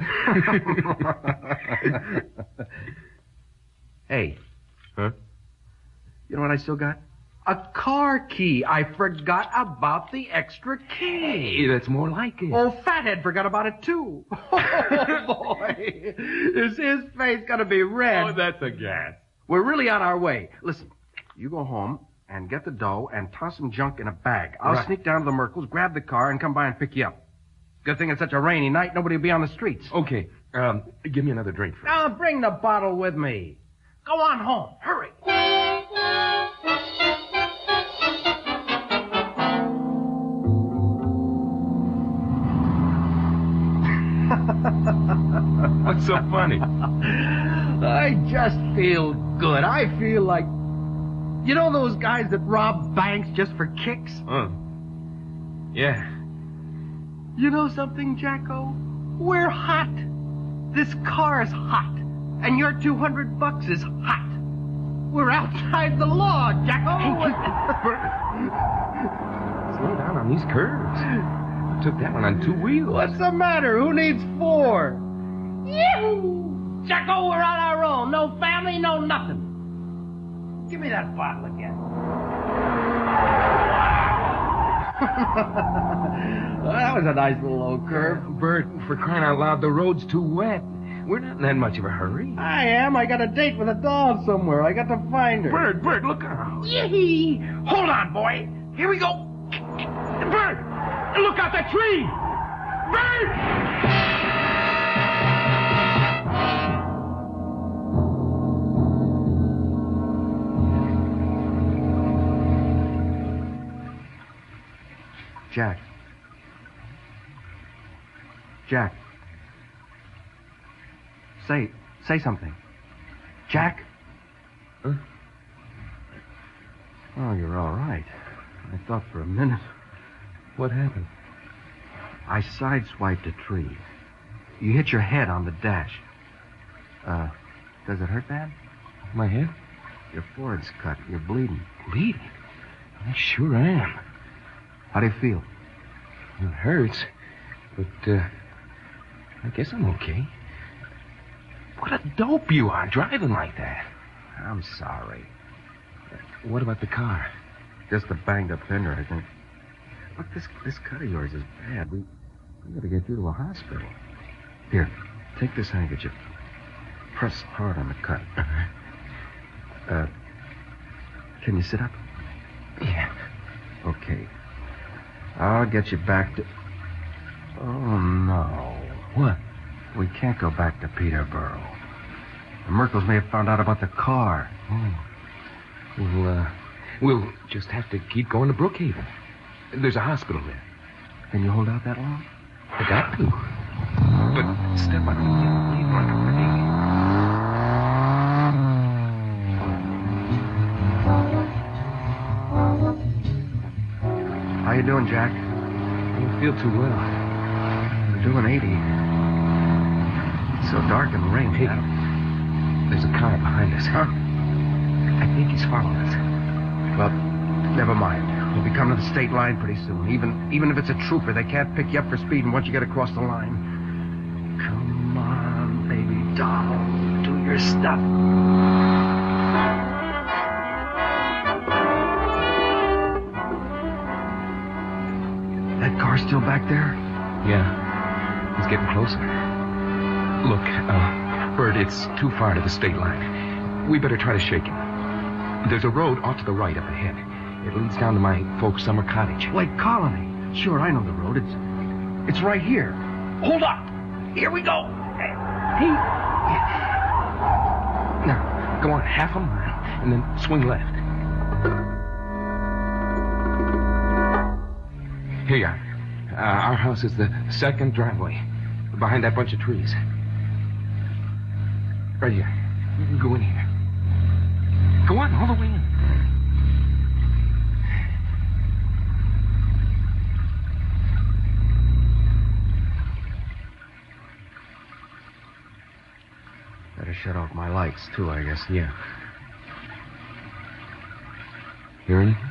it. Hey. Huh? You know what I still got? A car key. I forgot about the extra key. Hey, that's more like it. Old Fathead forgot about it, too. Oh, boy. Is his face going to be red? Oh, that's a gas. We're really on our way. Listen, you go home and get the dough and toss some junk in a bag. I'll right. sneak down to the Merkels, grab the car, and come by and pick you up. Good thing it's such a rainy night, nobody will be on the streets. Okay. Um, give me another drink first. Now, bring the bottle with me. Go on home. Hurry. What's so funny? I just feel good. I feel like... You know those guys that rob banks just for kicks? Oh. Yeah. You know something, Jacko? We're hot. This car's hot. And your two hundred bucks is hot. We're outside the law, Jacko. Slow down on these curves. I took that one on two wheels. What's the matter? Who needs four? Yahoo! Jacko, we're on our own. No family, no nothing. Give me that bottle again. Well, that was a nice little low curve. Bert, for crying out loud, the road's too wet. We're not in that much of a hurry. I am. I got a date with a doll somewhere. I got to find her. Bert, Bert, look out. Yee! Hold on, boy. Here we go. Bert! Look out that tree! Bert! Jack. Jack. Say, say something. Jack? Huh? Oh, you're all right. I thought for a minute. What happened? I sideswiped a tree. You hit your head on the dash. Uh, does it hurt bad? My head? Your forehead's cut. You're bleeding. Bleeding? I sure am. How do you feel? It hurts, but, uh, I guess I'm okay. What a dope you are, driving like that. I'm sorry. What about the car? Just a banged-up fender, I think. Look, this this cut of yours is bad. We we gotta get you to a hospital. Here, take this handkerchief. Press hard on the cut. Uh, can you sit up? Yeah. Okay. I'll get you back to... Oh, no. What? We can't go back to Peterborough. The Merkles may have found out about the car. Oh. Well, uh, we'll just have to keep going to Brookhaven. There's a hospital there. Can you hold out that long? I got to. But step on the lead like a How you doing, Jack? I don't feel too well. You're doing eighty. It's so dark and rainy. Hey, there's a car behind us. Huh? I think he's following us. Well, never mind. We'll be coming to the state line pretty soon. Even even if it's a trooper, they can't pick you up for speeding once you get across the line. Come on, baby doll. Do your stuff. That car still back there? Yeah. He's getting closer. Look, uh, Bert, it's too far to the state line. We better try to shake him. There's a road off to the right up ahead. It leads down to my folks' summer cottage. Lake Colony. Sure, I know the road. It's it's right here. Hold up. Here we go. Hey. Now, go on half a mile and then swing left. Here you are. Uh, our house is the second driveway, behind that bunch of trees. Right here. You can go in here. Go on, all the way in. Better shut off my lights, too, I guess. Yeah. Hear anything?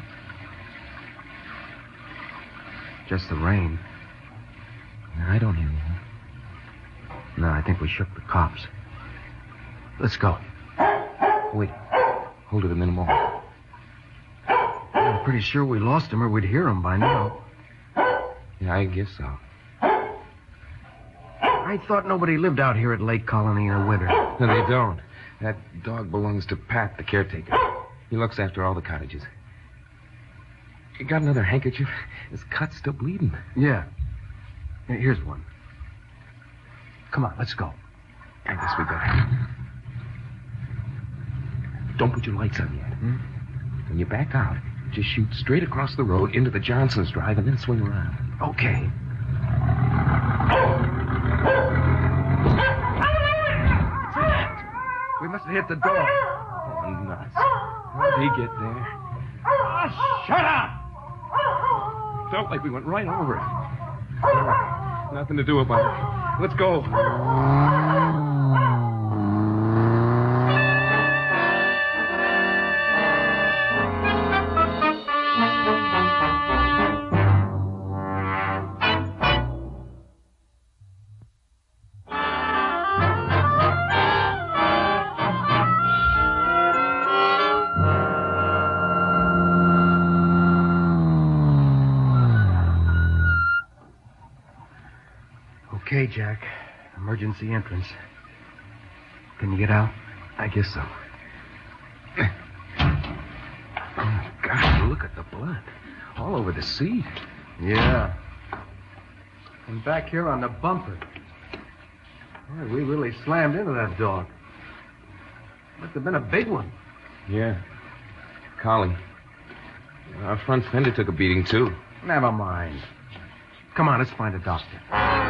Just the rain. I don't hear anything. No, I think we shook the cops. Let's go. Wait. Hold it a minute more. I'm pretty sure we lost him or we'd hear him by now. Yeah, I guess so. I thought nobody lived out here at Lake Colony in the winter. No, they don't. That dog belongs to Pat, the caretaker. He looks after all the cottages. You got another handkerchief? His cut's still bleeding. Yeah. Here's one. Come on, let's go. I guess we better. Don't put your lights on yet. Hmm? When you back out, just shoot straight across the road into the Johnson's drive and then swing around. Okay. We must have hit the door. Oh, nuts. How'd he get there? Oh, shut up! Felt like we went right over it. Uh, nothing to do about it. Let's go. Okay, Jack. Emergency entrance. Can you get out? I guess so. Oh, God, look at the blood. All over the seat. Yeah. And back here on the bumper. Yeah, we really slammed into that dog. Must have been a big one. Yeah. Collie. Our front fender took a beating, too. Never mind. Come on, let's find a doctor.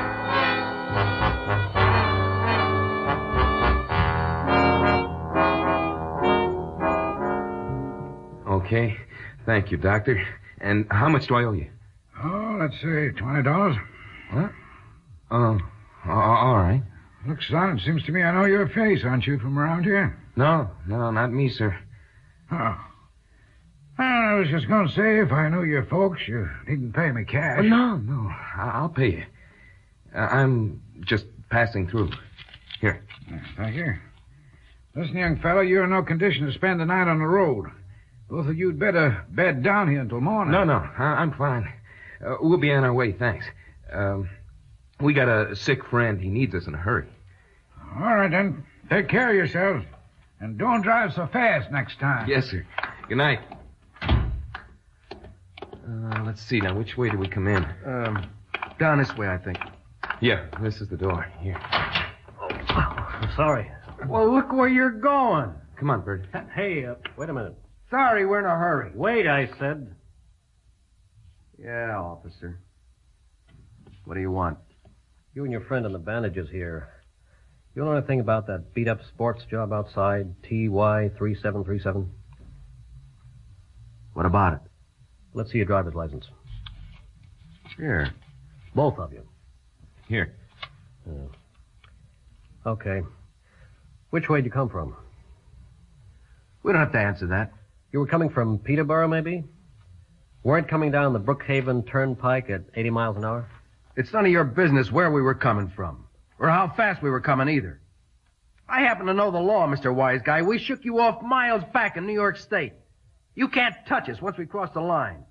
Okay. Thank you, Doctor. And how much do I owe you? Oh, let's say twenty dollars. What? Oh, uh, all right. Looks on, it seems to me I know your face. Aren't you from around here? No, no, not me, sir. Oh. Well, I was just going to say, if I knew your folks, you needn't pay me cash. Oh, no, no. I- I'll pay you. Uh, I'm just passing through. Here. Thank you. Listen, young fellow, you're in no condition to spend the night on the road. Both of you'd better bed down here until morning. No, no, I- I'm fine. Uh, we'll be on our way, thanks. Um, we got a sick friend. He needs us in a hurry. All right, then. Take care of yourselves. And don't drive so fast next time. Yes, sir. Good night. Uh, let's see now. Which way do we come in? Um, down this way, I think. Yeah, this is the door. Here. I'm sorry. Well, look where you're going. Come on, Bert. Hey, uh, wait a minute. Sorry, we're in a hurry. Wait, I said. Yeah, officer. What do you want? You and your friend in the bandages here. You know anything about that beat-up sports job outside, T Y three seven three seven? What about it? Let's see your driver's license. Here. Both of you. Here. Yeah. Okay. Which way did you come from? We don't have to answer that. You were coming from Peterborough, maybe? Weren't coming down the Brookhaven Turnpike at eighty miles an hour? It's none of your business where we were coming from. Or how fast we were coming either. I happen to know the law, Mister Wise Guy. We shook you off miles back in New York State. You can't touch us once we cross the line.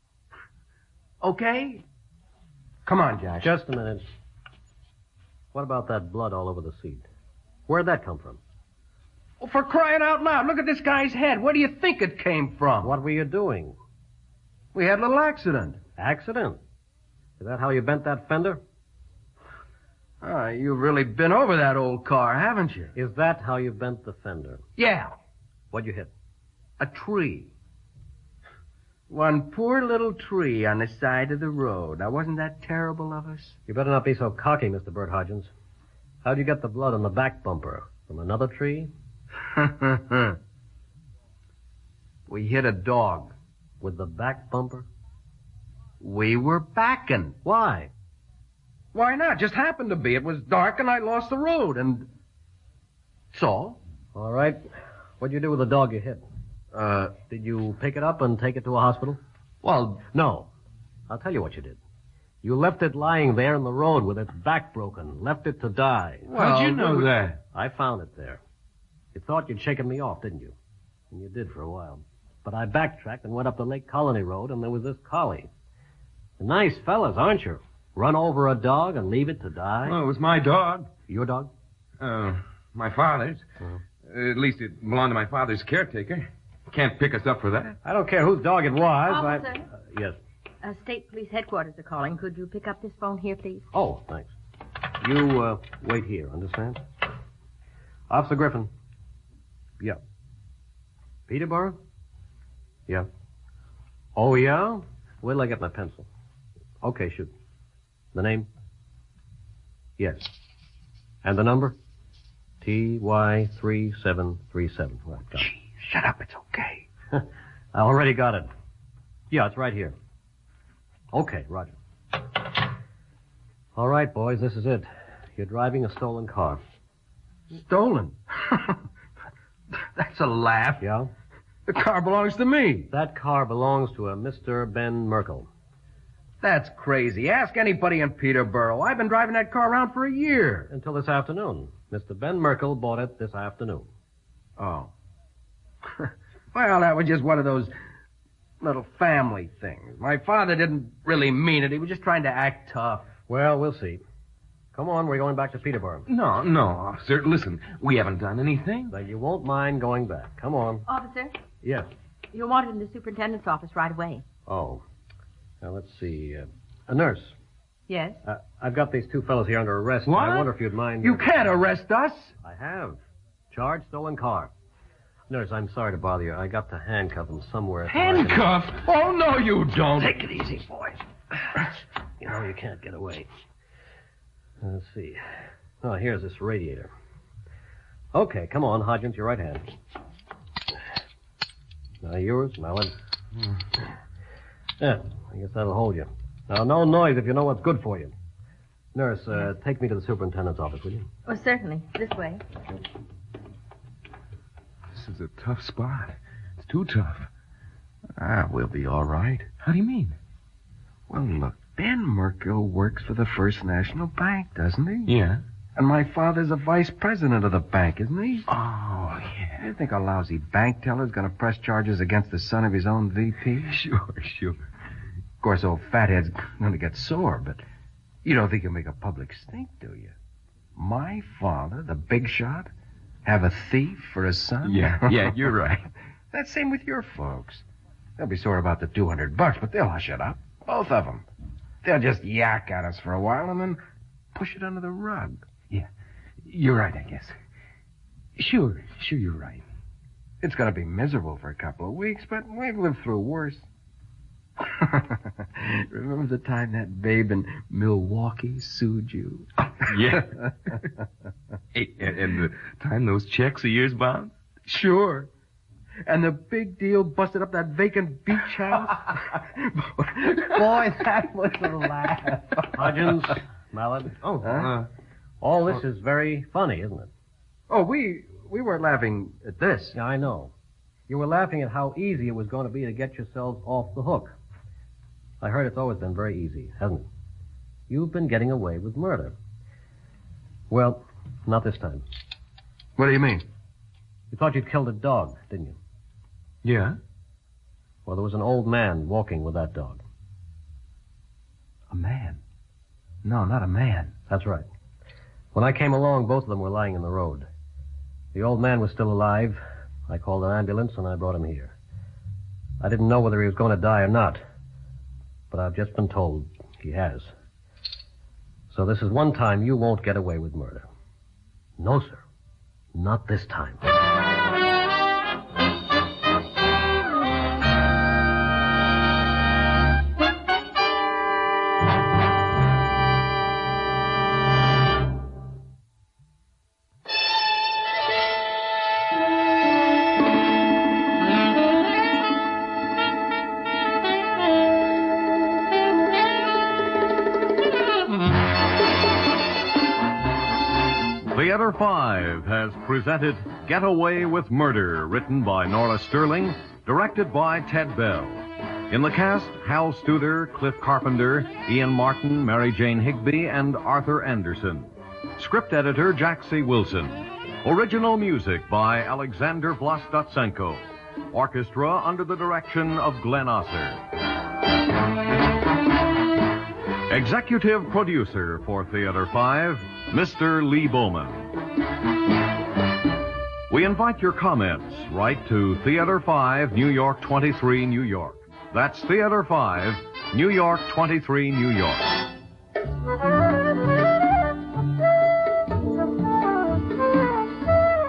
Okay? Come on, Jack. Just a minute. What about that blood all over the seat? Where'd that come from? Well, for crying out loud, look at this guy's head. Where do you think it came from? What were you doing? We had a little accident. Accident? Is that how you bent that fender? Ah, you've really been over that old car, haven't you? Is that how you bent the fender? Yeah. What'd you hit? A tree. One poor little tree on the side of the road. Now, wasn't that terrible of us? You better not be so cocky, Mister Bert Hodgins. How'd you get the blood on the back bumper? From another tree? We hit a dog. With the back bumper? We were backing. Why? Why not? Just happened to be. It was dark and I lost the road and... That's all. All right. What'd you do with the dog you hit? Uh... Did you pick it up and take it to a hospital? Well... No. I'll tell you what you did. You left it lying there in the road with its back broken. Left it to die. Well, how'd you know we... that? I found it there. You thought you'd shaken me off, didn't you? And you did for a while. But I backtracked and went up the Lake Colony Road, and there was this collie. Nice fellas, aren't you? Run over a dog and leave it to die? Well, it was my dog. Your dog? Uh, my father's. Oh. At least it belonged to my father's caretaker. Can't pick us up for that. I don't care whose dog it was. Officer? I... Uh, yes. Uh, State Police Headquarters are calling. Could you pick up this phone here, please? Oh, thanks. You, uh, wait here, understand? Officer Griffin. Yeah. Peterborough? Yeah. Oh, yeah? Wait till I get my pencil. Okay, shoot. The name? Yes. And the number? T Y three seven three seven. Well, got it. Shut up. It's okay. I already got it. Yeah, it's right here. Okay, Roger. All right, boys, this is it. You're driving a stolen car. Stolen? That's a laugh. Yeah? The car belongs to me. That car belongs to a Mister Ben Merkel. That's crazy. Ask anybody in Peterborough. I've been driving that car around for a year. Until this afternoon. Mister Ben Merkel bought it this afternoon. Oh. Well, that was just one of those little family things. My father didn't really mean it. He was just trying to act tough. Well, we'll see. Come on, we're going back to Peterborough. No, no, officer. Listen, we haven't done anything. Then you won't mind going back. Come on. Officer, Yes. you're wanted in the superintendent's office right away. Oh. Now, let's see. Uh, a nurse. Yes? Uh, I've got these two fellows here under arrest. What? I wonder if you'd mind... You can't arrest us. I have. Charge stolen car. Nurse, I'm sorry to bother you. I got to handcuff them somewhere. Handcuff? Oh, no, you don't. Take it easy, boy. You know you can't get away. Let's see. Oh, here's this radiator. Okay, come on, Hodgins, your right hand. Now yours, Mallard. Yeah, I guess that'll hold you. Now, no noise if you know what's good for you. Nurse, uh, take me to the superintendent's office, will you? Oh, certainly. This way. This is a tough spot. It's too tough. Ah, we'll be all right. How do you mean? Well, look, Ben Merkel works for the First National Bank, doesn't he? Yeah. And my father's a vice president of the bank, isn't he? Oh, yeah. You think a lousy bank teller's going to press charges against the son of his own V P? Sure, sure. Of course, old fathead's going to get sore, but you don't think he'll make a public stink, do you? My father, the big shot, have a thief for a son? Yeah, yeah, you're right. That's same with your folks. They'll be sore about the two hundred bucks, but they'll hush it up. Both of them. They'll just yak at us for a while and then push it under the rug. Yeah, you're right, I guess. Sure, sure, you're right. It's going to be miserable for a couple of weeks, but we've lived through worse. Remember the time that babe in Milwaukee sued you? Yeah. Hey, and, and the time those checks of yours bounced? Sure. And the big deal busted up that vacant beach house? Boy, that was a laugh. Hodgins, Mallard. Oh, Huh? uh, All this is very funny, isn't it? oh, we we weren't laughing at this. Yeah, I know. You were laughing at how easy it was going to be to get yourselves off the hook. I heard it's always been very easy, hasn't it? You've been getting away with murder. Well, not this time. What do you mean? You thought you'd killed a dog, didn't you? Yeah? Well, there was an old man walking with that dog. A man? No, not a man. That's right. When I came along, both of them were lying in the road. The old man was still alive. I called an ambulance and I brought him here. I didn't know whether he was going to die or not, but I've just been told he has. So this is one time you won't get away with murder. No, sir. Not this time. Theater five has presented Get Away with Murder, written by Nora Sterling, directed by Ted Bell. In the cast, Hal Studer, Cliff Carpenter, Ian Martin, Mary Jane Higby, and Arthur Anderson. Script editor, Jack C. Wilson. Original music by Alexander Vlastotsenko. Orchestra under the direction of Glenn Osser. Executive producer for Theater five, Mister Lee Bowman. We invite your comments. Write to Theater five, New York twenty-three, New York. That's Theater five, New York twenty-three, New York.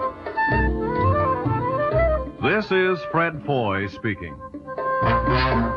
This is Fred Foy speaking.